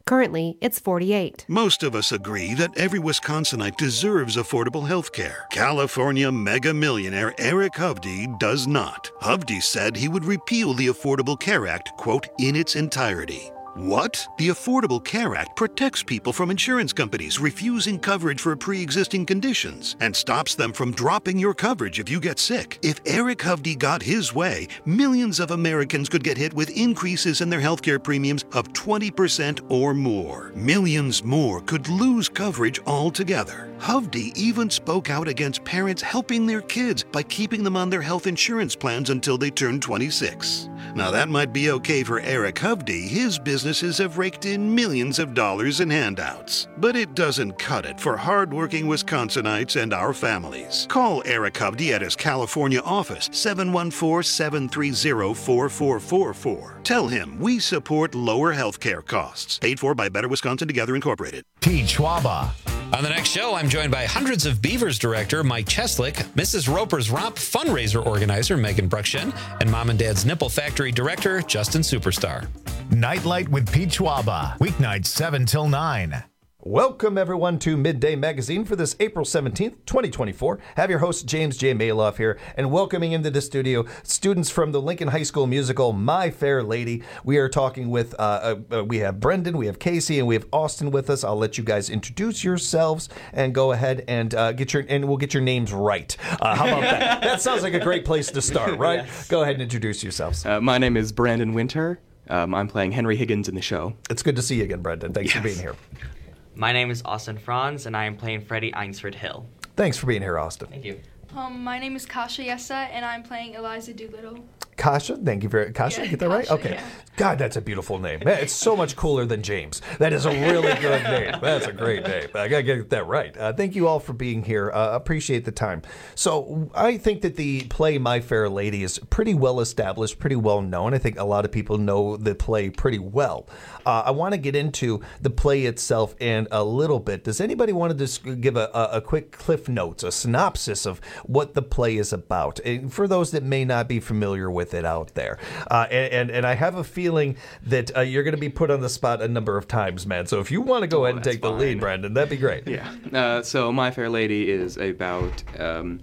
Currently, it's forty-eight. Most of us agree that every Wisconsinite deserves affordable health care. California mega millionaire Eric Hovde does not. Hovde said he would repeal the Affordable Care Act, quote, in its entirety. What? The Affordable Care Act protects people from insurance companies refusing coverage for pre-existing conditions and stops them from dropping your coverage if you get sick. If Eric Hovde got his way, millions of Americans could get hit with increases in their healthcare premiums of twenty percent or more. Millions more could lose coverage altogether. Hovde even spoke out against parents helping their kids by keeping them on their health insurance plans until they turn twenty-six. Now that might be okay for Eric Hovde. His businesses have raked in millions of dollars in handouts. But it doesn't cut it for hardworking Wisconsinites and our families. Call Eric Hovde at his California office, seven one four, seven three zero, four four four four. Tell him we support lower health care costs. Paid for by Better Wisconsin Together Incorporated. Pete Schwaba. On the next show, I'm joined by Hundreds of Beavers director Mike Cheslick, Missus Roper's Romp fundraiser organizer Megan Bruckshen, and Mom and Dad's Nipple Factory director Justin Superstar. Nightlight with Pete Schwaba, weeknights seven till nine. Welcome, everyone, to Midday Magazine for this April seventeenth, twenty twenty-four. Have your host, James J. Maloff here, and welcoming into the studio students from the Lincoln High School musical, My Fair Lady. We are talking with, uh, uh, we have Brendan, we have Casey, and we have Austin with us. I'll let you guys introduce yourselves and go ahead and uh, get your, and we'll get your names right. Uh, how about that? That sounds like a great place to start, right? Yes. Go ahead and introduce yourselves. Uh, my name is Brandon Winter. Um, I'm playing Henry Higgins in the show. It's good to see you again, Brendan. Thanks yes. for being here. My name is Austin Franz, and I am playing Freddie Einsford Hill. Thanks for being here, Austin. Thank you. Um, my name is Kasha Yessa, and I'm playing Eliza Doolittle. Kasha, thank you very Kasha, yeah, get that Kasha, right? Okay. Yeah. God, that's a beautiful name. Man, it's so much cooler than James. That is a really good name. That's a great name. I got to get that right. Uh, thank you all for being here. Uh, appreciate the time. So I think that the play My Fair Lady is pretty well established, pretty well known. I think a lot of people know the play pretty well. Uh, I want to get into the play itself in a little bit. Does anybody want to just give a, a, a quick Cliff Notes, a synopsis of what the play is about, and for those that may not be familiar with it out there? Uh, and, and, and I have a feeling that uh, you're going to be put on the spot a number of times, man. So if you want to go oh, ahead and take fine. the lead, Brandon, that'd be great. Yeah. Uh, so My Fair Lady is about um,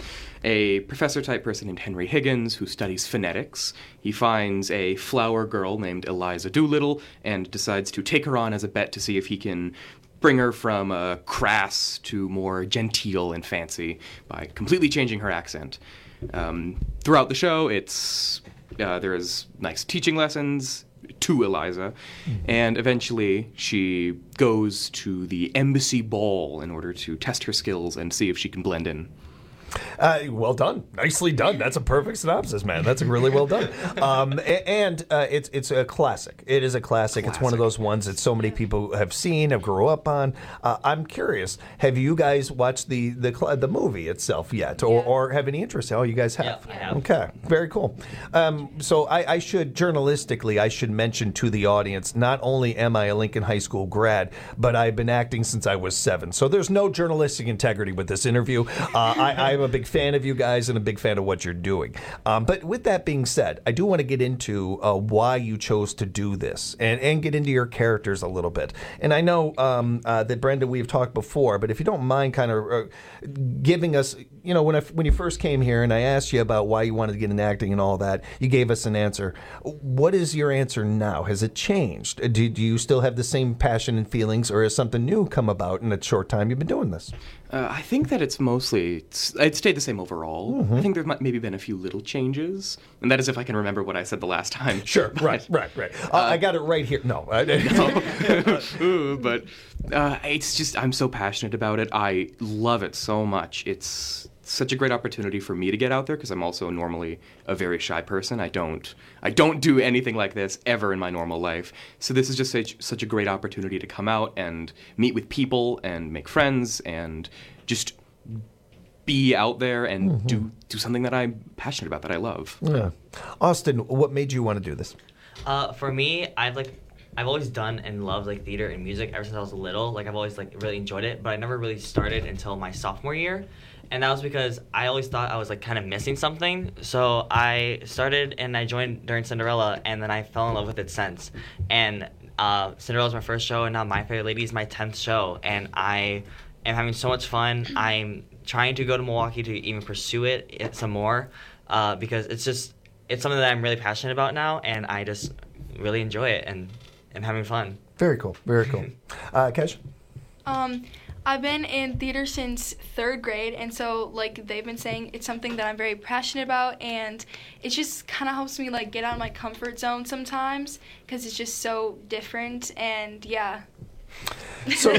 a professor-type person named Henry Higgins who studies phonetics. He finds a flower girl named Eliza Doolittle and decides to take her on as a bet to see if he can bring her from uh, crass to more genteel and fancy by completely changing her accent. Um, throughout the show, it's uh, there's nice teaching lessons to Eliza, mm-hmm. and eventually she goes to the embassy ball in order to test her skills and see if she can blend in. Uh, well done. Nicely done. That's a perfect synopsis, man. That's really well done. Um, and uh, it's it's a classic. It is a classic. classic. It's one of those ones that so many people have seen, have grew up on. Uh, I'm curious, have you guys watched the the, the movie itself yet, or, yeah. or have any interest? Oh, you guys have? Yeah, I have. Okay, very cool. Um, so I, I should, journalistically, I should mention to the audience, not only am I a Lincoln High School grad, but I've been acting since I was seven. So there's no journalistic integrity with this interview. Uh, I, I'm a big fan of you guys and a big fan of what you're doing. Um, but with that being said, I do want to get into uh, why you chose to do this and, and get into your characters a little bit. And I know um, uh, that, Brenda, we've talked before, but if you don't mind kind of uh, giving us, you know, when I, when you first came here and I asked you about why you wanted to get into acting and all that, you gave us an answer. What is your answer now? Has it changed? Do, do you still have the same passion and feelings, or has something new come about in the short time you've been doing this? Uh, I think that it's mostly, it's, it stayed the same overall. Mm-hmm. I think there might maybe been a few little changes, and that is if I can remember what I said the last time. Sure, but, right, right, right. Uh, uh, I got it right here. No. no. Ooh, but uh, it's just, I'm so passionate about it. I love it so much. It's such a great opportunity for me to get out there because I'm also normally a very shy person. I don't I don't do anything like this ever in my normal life. So this is just such, such a great opportunity to come out and meet with people and make friends and just be out there and mm-hmm. do do something that I'm passionate about, that I love. Yeah. Austin, what made you want to do this? Uh, for me, I've like I've always done and loved like theater and music ever since I was little. Like I've always like really enjoyed it, but I never really started until my sophomore year. And that was because I always thought I was like kind of missing something. So I started and I joined during Cinderella, and then I fell in love with it since. And uh, Cinderella's my first show, and now My Fair Lady is my tenth show, and I am having so much fun. I'm trying to go to Milwaukee to even pursue it some more, uh, because it's just it's something that I'm really passionate about now, and I just really enjoy it and am having fun. Very cool. Very cool. Uh, Kesh? Um, I've been in theater since third grade, and so like they've been saying, it's something that I'm very passionate about, and it just kind of helps me like get out of my comfort zone sometimes because it's just so different, and yeah. So,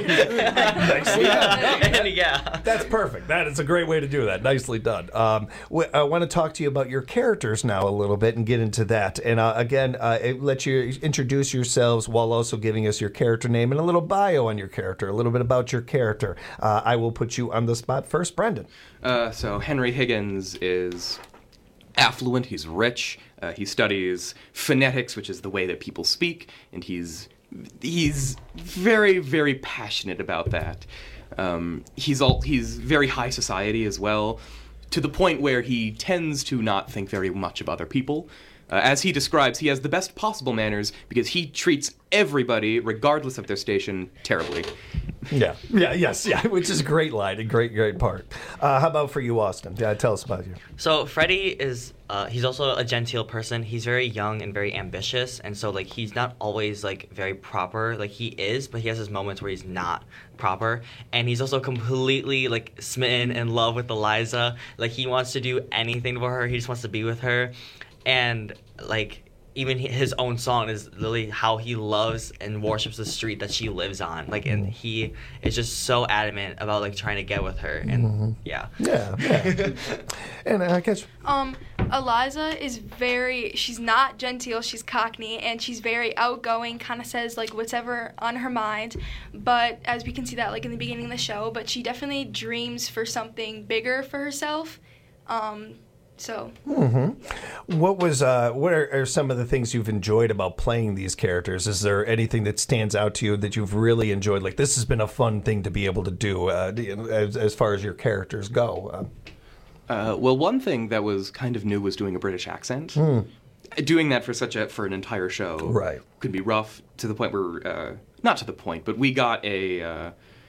nicely done. Yeah. That's perfect. That is a great way to do that. Nicely done. Um, w- I want to talk to you about your characters now a little bit and get into that. And uh, again, uh, let you introduce yourselves while also giving us your character name and a little bio on your character, a little bit about your character. Uh, I will put you on the spot first, Brendan. Uh, so Henry Higgins is affluent. He's rich. Uh, he studies phonetics, which is the way that people speak, and he's He's very, very passionate about that. Um, he's all he's very high society as well, to the point where he tends to not think very much of other people. Uh, as he describes, he has the best possible manners because he treats everybody, regardless of their station, terribly. Yeah, yeah, yes, yeah, which is a great line, a great, great part. Uh, how about for you, Austin? Yeah, tell us about you. So Freddie is, uh, he's also a genteel person. He's very young and very ambitious, and so like he's not always like very proper. Like he is, but he has his moments where he's not proper. And he's also completely like smitten in love with Eliza. Like he wants to do anything for her. He just wants to be with her, and like. Even his own song is literally how he loves and worships the street that she lives on. Like, and he is just so adamant about like trying to get with her. And mm-hmm. yeah, yeah, yeah. And I catch. Um, Eliza is very. She's not genteel. She's Cockney, and she's very outgoing. Kind of says like whatever on her mind. But as we can see that like in the beginning of the show, but she definitely dreams for something bigger for herself. Um. So, mm-hmm. what was uh, what are, are some of the things you've enjoyed about playing these characters? Is there anything that stands out to you that you've really enjoyed? Like this has been a fun thing to be able to do uh, as as far as your characters go. Uh, uh, well, one thing that was kind of new was doing a British accent. Mm. Doing that for such a for an entire show right. could be rough to the point where uh, not to the point, but we got a. Uh,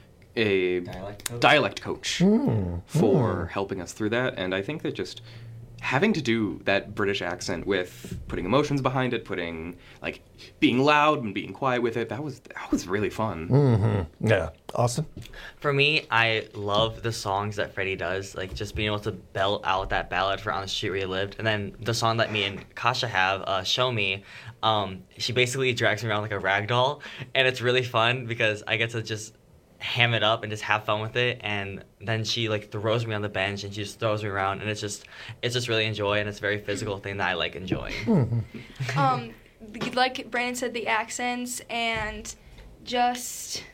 a dialect coach, dialect coach mm. for mm. helping us through that, and I think that just having to do that British accent with putting emotions behind it, putting like being loud and being quiet with it, that was that was really fun. Mm-hmm. Yeah, Austin. For me, I love the songs that Freddie does, like just being able to belt out that ballad for "On the Street Where You Lived," and then the song that me and Kasha have, uh, "Show Me." Um, she basically drags me around like a rag doll, and it's really fun because I get to just ham it up and just have fun with it, and then she like throws me on the bench and she just throws me around, and it's just it's just really enjoy, and it's a very physical thing that I like enjoying. Mm-hmm. um, like Brandon said, the accents and just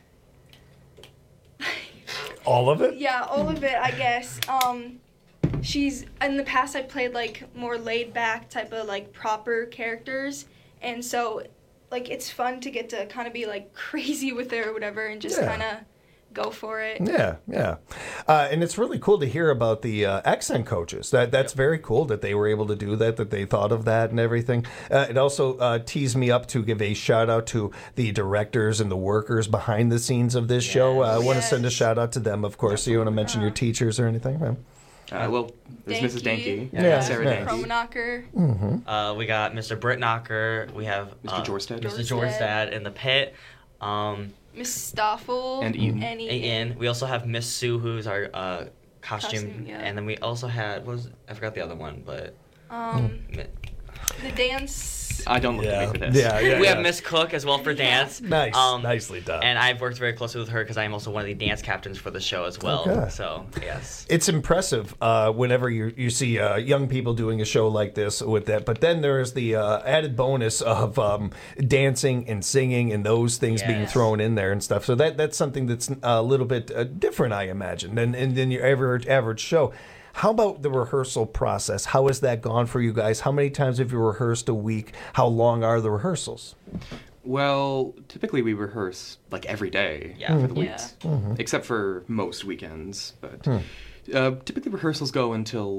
all of it. Yeah, all of it, I guess. Um, she's in the past I played like more laid back type of like proper characters, and so like it's fun to get to kind of be like crazy with her or whatever, and just yeah. kind of go for it. Yeah, yeah. Uh, and it's really cool to hear about the uh, accent coaches. That That's very cool that they were able to do that, that they thought of that and everything. Uh, it also uh, teased me up to give a shout out to the directors and the workers behind the scenes of this yes. show. Uh, I want to yes. send a shout out to them, of course. Do you want to mention uh, your teachers or anything? Uh, well, there's Danke. Missus Danke. Yeah, yeah. Sarah yeah. Danke. Knocker. Mm-hmm. Uh, we got Mister Brittknocker. We have Mister Uh, Jorstad. Mister Jorstad in the pit. Um, Miss Stoffel. And Ian. And Ian. Ian. We also have Miss Sue, who's our uh, costume. Costume, yeah. And then we also had, what was, I forgot the other one, but... Um, mm. The dance... I don't look yeah. at me for this. Yeah, yeah, we yeah. have Miss Cook as well for dance. Nice, um, nicely done. And I've worked very closely with her because I am also one of the dance captains for the show as well. Okay. So, yes. It's impressive uh, whenever you you see uh, young people doing a show like this with that. But then there's the uh, added bonus of um, dancing and singing and those things yes. being thrown in there and stuff. So that that's something that's a little bit uh, different, I imagine, than, than your average, average show. How about the rehearsal process? How has that gone for you guys? How many times have you rehearsed a week? How long are the rehearsals? Well, typically we rehearse like every day yeah. for the yeah. weeks, mm-hmm. except for most weekends. But hmm. uh, typically rehearsals go until like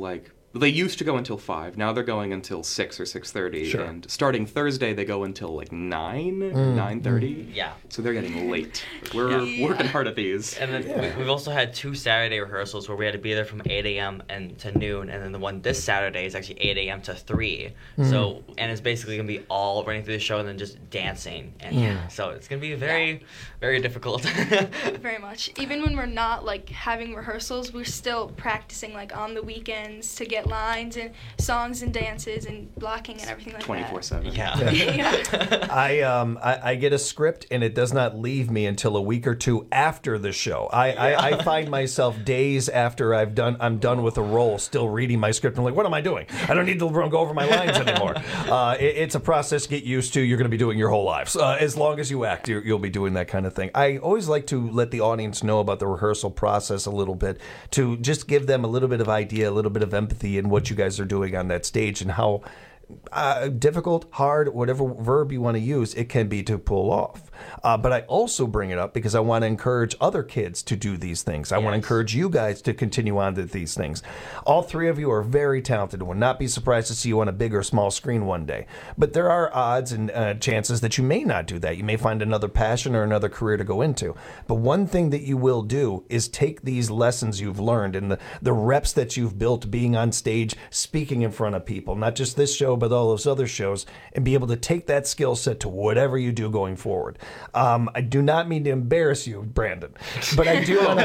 They used to go until five. Now they're going until six or six thirty. Sure. And starting Thursday, they go until like nine, Mm, nine thirty. mm. Yeah. So they're getting late. We're Yeah. working hard at these. And then Yeah. we, we've also had two Saturday rehearsals where we had to be there from eight a.m. and to noon, and then the one this Saturday is actually eight a.m. to three. Mm. So, and it's basically gonna be all running through the show and then just dancing, and Yeah. so it's gonna be very, very difficult. Very much. Even when we're not like having rehearsals, we're still practicing like on the weekends to get lines and songs and dances and blocking and everything like twenty-four seven. Yeah. Yeah. I um I, I get a script and it does not leave me until a week or two after the show. I, I, I find myself days after I've done I'm done with a role still reading my script. I'm like, what am I doing? I don't need to go over my lines anymore. Uh, it, it's a process to get used to. You're going to be doing your whole lives. Uh, as long as you act, you're, you'll be doing that kind of thing. I always like to let the audience know about the rehearsal process a little bit to just give them a little bit of idea, a little bit of empathy in what you guys are doing on that stage and how uh, difficult, hard, whatever verb you want to use, it can be to pull off. Uh, but I also bring it up because I want to encourage other kids to do these things. I want to encourage you guys to continue on to these things. All three of you are very talented and would not be surprised to see you on a big or small screen one day. But there are odds and uh, chances that you may not do that. You may find another passion or another career to go into. But one thing that you will do is take these lessons you've learned and the, the reps that you've built being on stage, speaking in front of people, not just this show, but all those other shows, and be able to take that skill set to whatever you do going forward. Um, I do not mean to embarrass you, Brandon, but I do want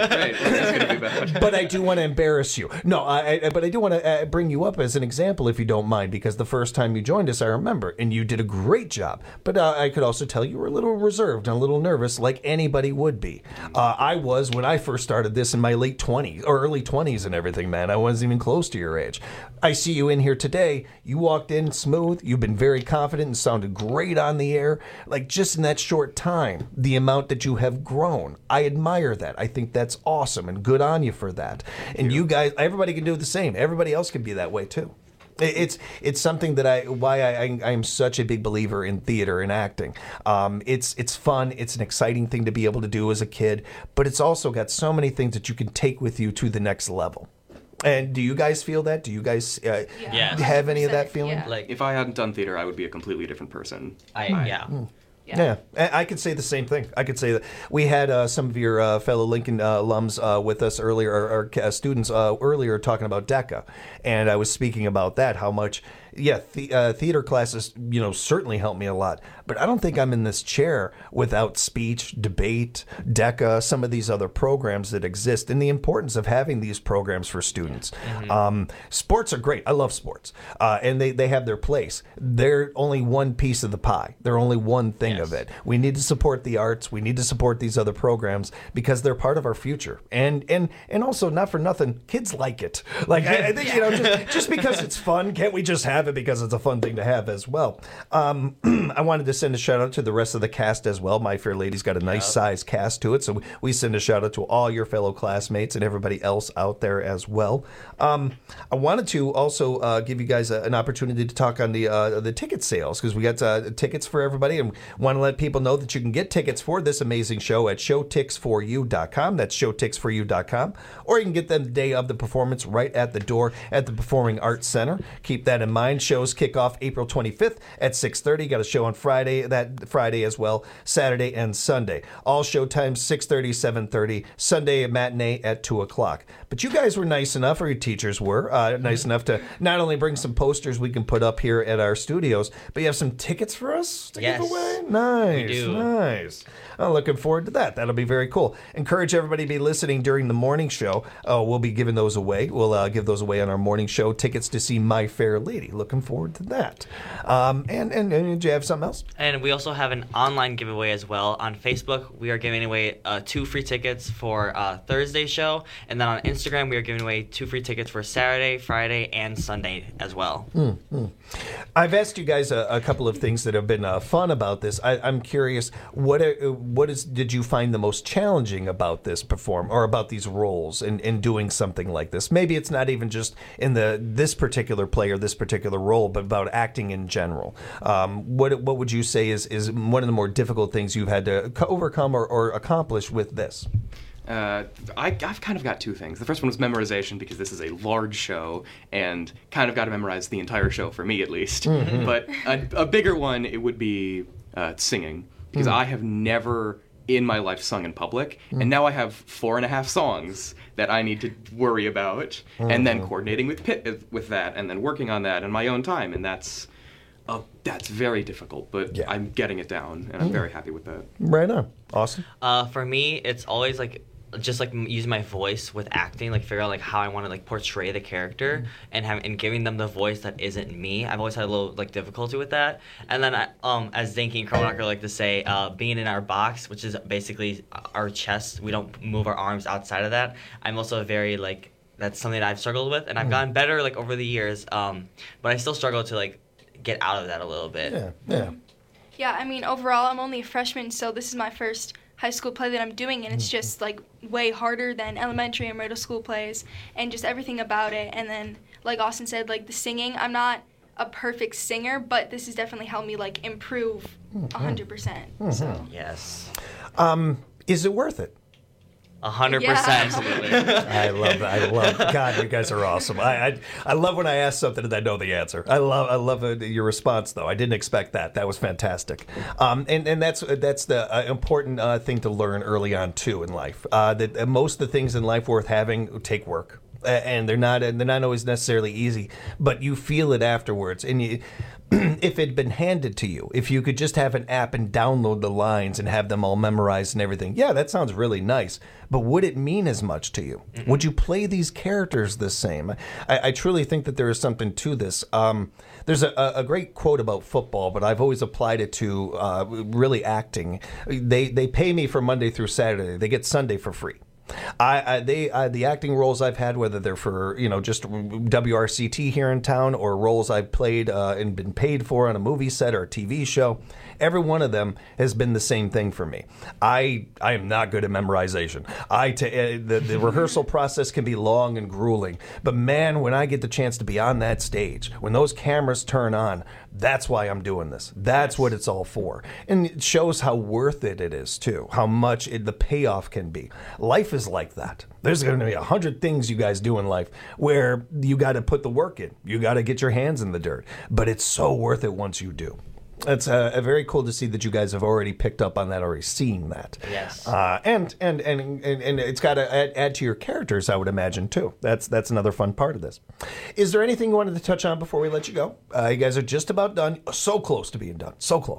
to. But I do want to embarrass you. No, I, I, but I do want to uh, bring you up as an example, if you don't mind, because the first time you joined us, I remember, and you did a great job. But uh, I could also tell you were a little reserved and a little nervous, like anybody would be. Uh, I was when I first started this in my late twenties or early twenties and everything, man. I wasn't even close to your age. I see you in here today. You walked in smooth. You've been very confident and sounded great on the air. Like just in that short time, the amount that you have grown. I admire that. I think that's awesome and good on you for that. And you guys, everybody can do the same. Everybody else can be that way too. It's it's something that I why I, I I'm such a big believer in theater and acting. Um, it's it's fun. It's an exciting thing to be able to do as a kid, but it's also got so many things that you can take with you to the next level. And do you guys feel that? Do you guys uh, Yes. have any of that feeling? Like, if I hadn't done theater, I would be a completely different person. I yeah. Mm. Yeah. yeah, I could say the same thing. I could say that we had uh, some of your uh, fellow Lincoln uh, alums uh, with us earlier, or, or uh, students uh, earlier, talking about DECA, and I was speaking about that. How much, yeah, the, uh, theater classes, you know, certainly helped me a lot. But I don't think I'm in this chair without speech, debate, DECA, some of these other programs that exist, and the importance of having these programs for students. Mm-hmm. Um, sports are great. I love sports, uh, and they they have their place. They're only one piece of the pie. They're only one thing. Of it. We need to support the arts. We need to support these other programs because they're part of our future. And and and also, not for nothing, kids like it. Like I, I think you know, just, just because it's fun, can't we just have it because it's a fun thing to have as well? Um, I wanted to send a shout out to the rest of the cast as well. My Fair Lady's got a nice size cast to it, so we send a shout out to all your fellow classmates and everybody else out there as well. Um, I wanted to also uh, give you guys a, an opportunity to talk on the uh, the ticket sales because we got uh, tickets for everybody and want to let people know that you can get tickets for this amazing show at show tix for you dot com. That's show tix for you dot com. Or you can get them the day of the performance right at the door at the Performing Arts Center. Keep that in mind. Shows kick off April twenty-fifth at six thirty. Got a show on Friday, that Friday as well, Saturday and Sunday. All show times six thirty, seven thirty. Sunday a matinee at two o'clock. But you guys were nice enough, or your teachers were, uh, nice enough to not only bring some posters we can put up here at our studios, but you have some tickets for us to Yes. give away? Nice. We do. Nice. I'm looking forward to that. That'll be very cool. Encourage everybody to be listening during the morning show. Uh, we'll be giving those away. We'll uh, give those away on our morning show. Tickets to see My Fair Lady. Looking forward to that. Um, and, and, and do you have something else? And we also have an online giveaway as well. On Facebook, we are giving away uh, two free tickets for uh, Thursday's show. And then on Instagram, we are giving away two free tickets for Saturday, Friday, and Sunday as well. Mm-hmm. I've asked you guys a, a couple of things that have been uh, fun about this. I, I'm curious, what uh, what is did you find the most challenging about this perform or about these roles in, in doing something like this? Maybe it's not even just in the this particular play or this particular role, but about acting in general. Um, what what would you say is, is one of the more difficult things you've had to overcome or, or accomplish with this? Uh, I, I've kind of got two things. The first one was memorization, because this is a large show, and kind of got to memorize the entire show, for me at least. Mm-hmm. But a, a bigger one, it would be uh, singing, because Mm. I have never in my life sung in public, Mm. and now I have four and a half songs that I need to worry about, and then Mhm. coordinating with Pitt with that, and then working on that in my own time, and that's uh, that's very difficult, but I'm getting it down, and I'm Mm. very happy with that. Right on. Awesome. Uh, for me, it's always like just like m- using my voice with acting, like figure out like how I want to like portray the character Mm-hmm. and have and giving them the voice that isn't me. I've always had a little like difficulty with that. And then I, um, as Zinky and Kronacher like to say, uh, being in our box, which is basically our chest, we don't move our arms outside of that. I'm also very like that's something that I've struggled with, and I've Mm. gotten better like over the years. Um, but I still struggle to like get out of that a little bit. Yeah. Yeah. Yeah, I mean, overall, I'm only a freshman, so this is my first high school play that I'm doing, and it's Mm-hmm. just like way harder than elementary and middle school plays, and just everything about it. And then, like Austin said, like the singing, I'm not a perfect singer, but this has definitely helped me like improve a hundred percent. So Mhm. Yes. Um, is it worth it? A hundred Yeah. percent. Absolutely. I love that. I love. God, you guys are awesome. I, I I love when I ask something and I know the answer. I love I love uh, your response though. I didn't expect that. That was fantastic. Um, and and that's that's the uh, important uh, thing to learn early on too in life. Uh, that uh, most of the things in life worth having take work. Uh, and they're not and they're not always necessarily easy, but you feel it afterwards. And you, if it had been handed to you, if you could just have an app and download the lines and have them all memorized and everything, yeah, that sounds really nice. But would it mean as much to you? Mm-hmm. Would you play these characters the same? I, I truly think that there is something to this. Um, there's a, a great quote about football, but I've always applied it to uh, really acting. They they pay me for Monday through Saturday. They get Sunday for free. I, I they I, the acting roles I've had, whether they're for you know just W R C T here in town or roles I've played uh, and been paid for on a movie set or a T V show, every one of them has been the same thing for me. I I am not good at memorization. I t- uh, the the rehearsal process can be long and grueling, but man, when I get the chance to be on that stage, when those cameras turn on, that's why I'm doing this. That's what it's all for, and it shows how worth it it is too. How much it, the payoff can be. Life is like that. There's going to be a hundred things you guys do in life where you got to put the work in. You got to get your hands in the dirt, but it's so worth it once you do. It's uh, very cool to see that you guys have already picked up on that, already seen that. Yes. Uh, and, and and and and it's got to add, add to your characters, I would imagine too. That's that's another fun part of this. Is there anything you wanted to touch on before we let you go? Uh, you guys are just about done. So close to being done. So close.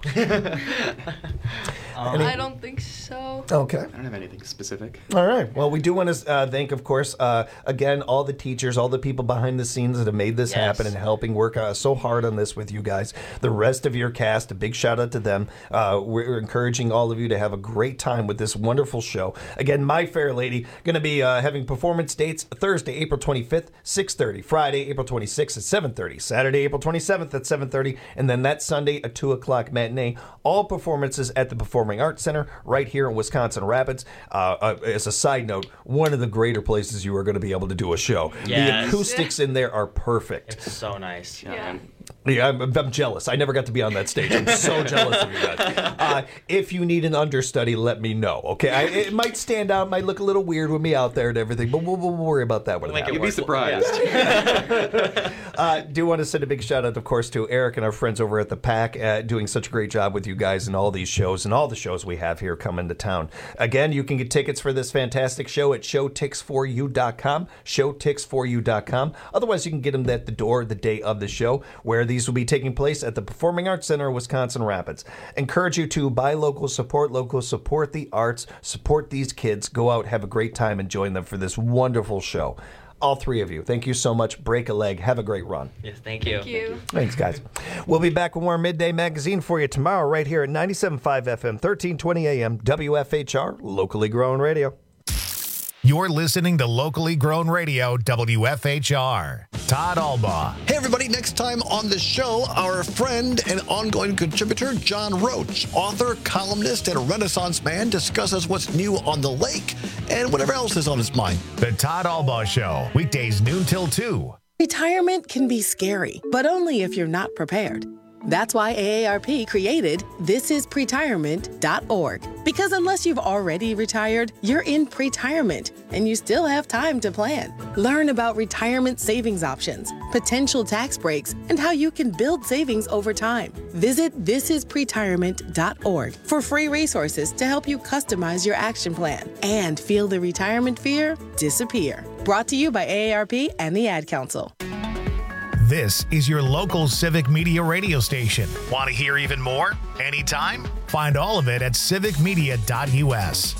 Any- I don't think so. Okay. I don't have anything specific. All right. Well, we do want to uh, thank, of course, uh, again, all the teachers, all the people behind the scenes that have made this Yes. happen and helping work uh, so hard on this with you guys. The rest of your cast, a big shout out to them. Uh, we're encouraging all of you to have a great time with this wonderful show. Again, My Fair Lady going to be uh, having performance dates Thursday, April twenty-fifth, six thirty. Friday, April twenty-sixth at seven thirty. Saturday, April twenty-seventh at seven thirty. And then that Sunday, a two o'clock matinee. All performances at the Performing Arts Center right here in Wisconsin Rapids. Uh, uh, as a side note, one of the greater places you are going to be able to do a show. Yes. The acoustics in there are perfect. It's so nice. Yeah. Yeah, I'm, I'm jealous. I never got to be on that stage. I'm so jealous of you guys. Uh, if you need an understudy, let me know, okay? I, it might stand out, might look a little weird with me out there and everything, but we'll, we'll worry about that when it happens. You'd be surprised. uh, do want to send a big shout out, of course, to Eric and our friends over at the Pack, uh, doing such a great job with you guys and all these shows and all the shows we have here coming to town. Again, you can get tickets for this fantastic show at show tix for you dot com, show tix for you dot com. Otherwise, you can get them at the door the day of the show, where these will be taking place at the Performing Arts Center, Wisconsin Rapids. Encourage you to buy local, support local, support the arts, support these kids. Go out, have a great time, and join them for this wonderful show. All three of you, thank you so much. Break a leg. Have a great run. Yes, thank you. Thank you. Thanks, guys. We'll be back with more Midday Magazine for you tomorrow right here at ninety-seven point five F M, thirteen twenty A M, W F H R, locally grown radio. You're listening to Locally Grown Radio, W F H R. Todd Albaugh. Hey, everybody. Next time on the show, our friend and ongoing contributor, John Roach, author, columnist, and Renaissance man, discusses what's new on the lake and whatever else is on his mind. The Todd Albaugh Show, weekdays noon till two. Retirement can be scary, but only if you're not prepared. That's why A A R P created this is pretirement dot org. Because unless you've already retired, you're in pretirement and you still have time to plan. Learn about retirement savings options, potential tax breaks, and how you can build savings over time. Visit this is pretirement dot org for free resources to help you customize your action plan and feel the retirement fear disappear. Brought to you by A A R P and the Ad Council. This is your local Civic Media radio station. Want to hear even more? Anytime? Find all of it at civic media dot u s.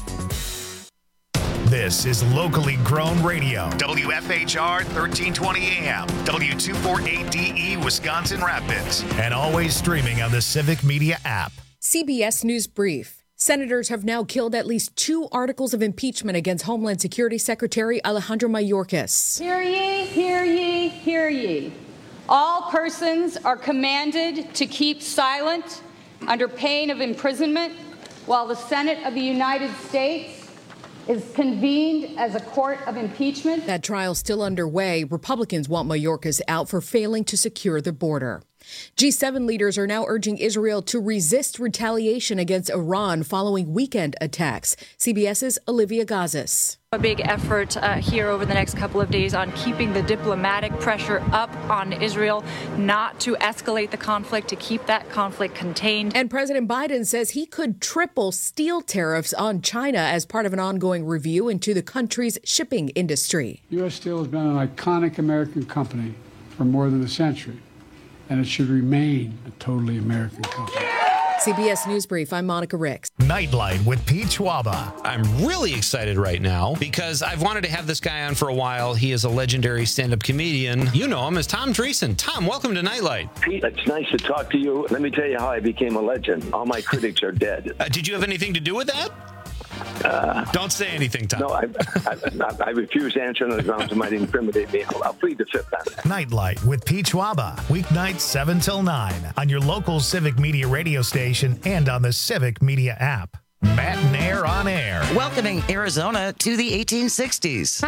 This is locally grown radio. W F H R thirteen twenty A M, W two forty-eight D E, Wisconsin Rapids, and always streaming on the Civic Media app. C B S News Brief. Senators have now killed at least two articles of impeachment against Homeland Security Secretary Alejandro Mayorkas. Hear ye, hear ye, hear ye. All persons are commanded to keep silent under pain of imprisonment while the Senate of the United States is convened as a court of impeachment. That trial still underway. Republicans want Mayorkas out for failing to secure the border. G seven leaders are now urging Israel to resist retaliation against Iran following weekend attacks. CBS's Olivia Gazis. A big effort uh, here over the next couple of days on keeping the diplomatic pressure up on Israel not to escalate the conflict, to keep that conflict contained. And President Biden says he could triple steel tariffs on China as part of an ongoing review into the country's shipping industry. U S Steel has been an iconic American company for more than a century, and it should remain a totally American company. C B S News Brief, I'm Monica Ricks. Nightlight with Pete Schwaba. I'm really excited right now because I've wanted to have this guy on for a while. He is a legendary stand-up comedian. You know him as Tom Dreesen. Tom, welcome to Nightlight. Pete, it's nice to talk to you. Let me tell you how I became a legend. All my critics are dead. Uh, did you have anything to do with that? Uh, Don't say anything, Tom. No, I, I, I refuse to answer on the grounds it might incriminate me. I'll, I'll plead the fifth on it. Nightlight with Pete Schwaba. Weeknights seven till nine on your local Civic Media radio station and on the Civic Media app. Matt and Air on Air. Welcoming Arizona to the eighteen sixties.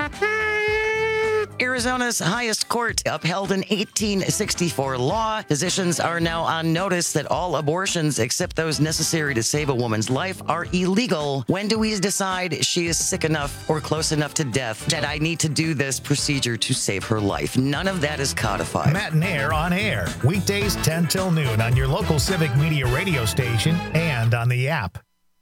Arizona's highest court upheld an eighteen sixty-four law. Physicians are now on notice that all abortions except those necessary to save a woman's life are illegal. When do we decide she is sick enough or close enough to death that I need to do this procedure to save her life? None of that is codified. Matt and Air on Air. Weekdays ten till noon on your local Civic Media radio station and on the app.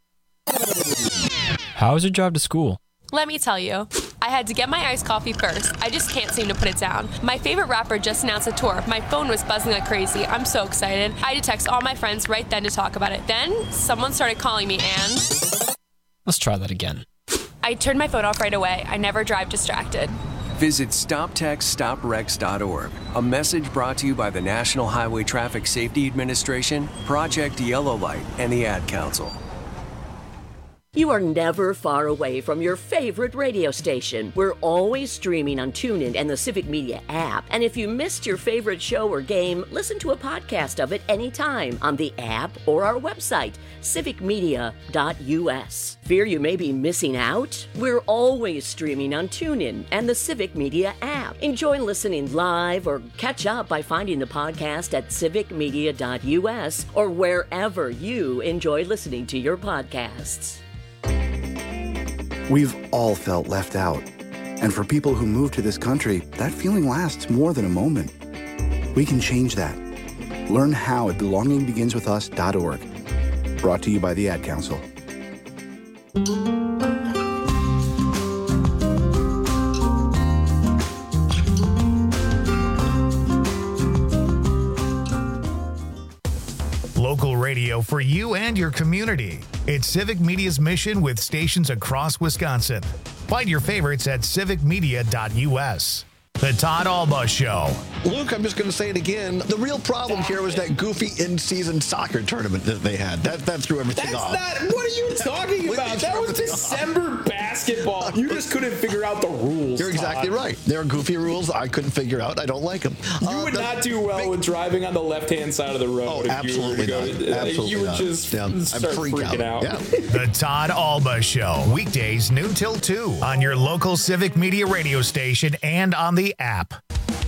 How is your drive to school? Let me tell you, I had to get my iced coffee first. I just can't seem to put it down. My favorite rapper just announced a tour. My phone was buzzing like crazy. I'm so excited. I had to text all my friends right then to talk about it. Then someone started calling me and... Let's try that again. I turned my phone off right away. I never drive distracted. Visit stop text stop wrecks dot org. A message brought to you by the National Highway Traffic Safety Administration, Project Yellow Light, and the Ad Council. You are never far away from your favorite radio station. We're always streaming on TuneIn and the Civic Media app. And if you missed your favorite show or game, listen to a podcast of it anytime on the app or our website, civic media dot u s. Fear you may be missing out? We're always streaming on TuneIn and the Civic Media app. Enjoy listening live or catch up by finding the podcast at civic media dot u s or wherever you enjoy listening to your podcasts. We've all felt left out. And for people who move to this country, that feeling lasts more than a moment. We can change that. Learn how at belonging begins with us dot org. Brought to you by the Ad Council. Local radio for you and your community. It's Civic Media's mission with stations across Wisconsin. Find your favorites at civic media dot u s. The Todd Alba Show. Luke, I'm just going to say it again. The real problem here was that goofy in-season soccer tournament that they had. That that threw everything That's off. not. What are you talking about? That was December basketball. You just couldn't figure out the rules. You're exactly Todd. right. There are goofy rules I couldn't figure out. I don't like them. You uh, would the, not do well big, with driving on the left-hand side of the road. Oh, if absolutely you were not. to go, Absolutely You would not. just Yeah, start freak freaking out. out. out. Yeah. The Todd Alba Show. Weekdays noon till two on your local Civic Media radio station and on the app.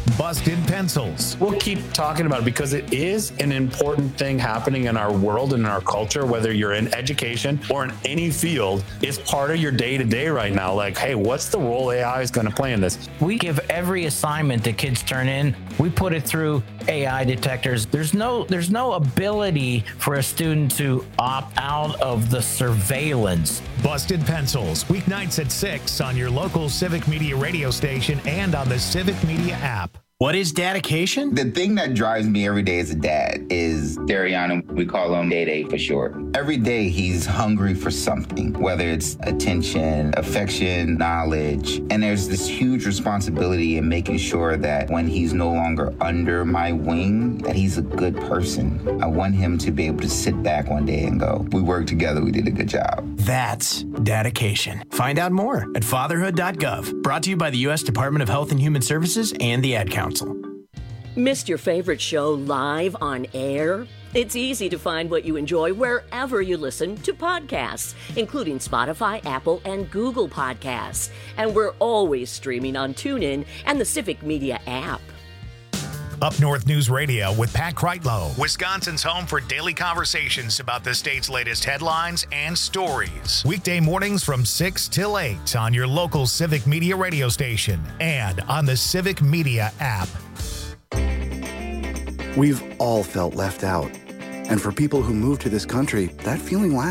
Busted Pencils. We'll keep talking about it because it is an important thing happening in our world and in our culture, whether you're in education or in any field. It's part of your day-to-day right now. Like, hey, what's the role A I is going to play in this? We give every assignment that kids turn in, we put it through A I detectors. There's no there's no ability for a student to opt out of the surveillance. Busted Pencils, weeknights at six on your local Civic Media radio station and on the Civic Media app. What is dedication? The thing that drives me every day as a dad is Dariana. We call him Day Day for short. Every day he's hungry for something, whether it's attention, affection, knowledge. And there's this huge responsibility in making sure that when he's no longer under my wing, that he's a good person. I want him to be able to sit back one day and go, we worked together, we did a good job. That's dedication. Find out more at fatherhood dot gov. Brought to you by the U S Department of Health and Human Services and the Ad Council. Missed your favorite show live on air? It's easy to find what you enjoy wherever you listen to podcasts, including Spotify, Apple, and Google Podcasts. And we're always streaming on TuneIn and the Civic Media app. Up North News Radio with Pat Kreitlow, Wisconsin's home for daily conversations about the state's latest headlines and stories. Weekday mornings from six till eight on your local Civic Media radio station and on the Civic Media app. We've all felt left out. And for people who move to this country, that feeling lasts.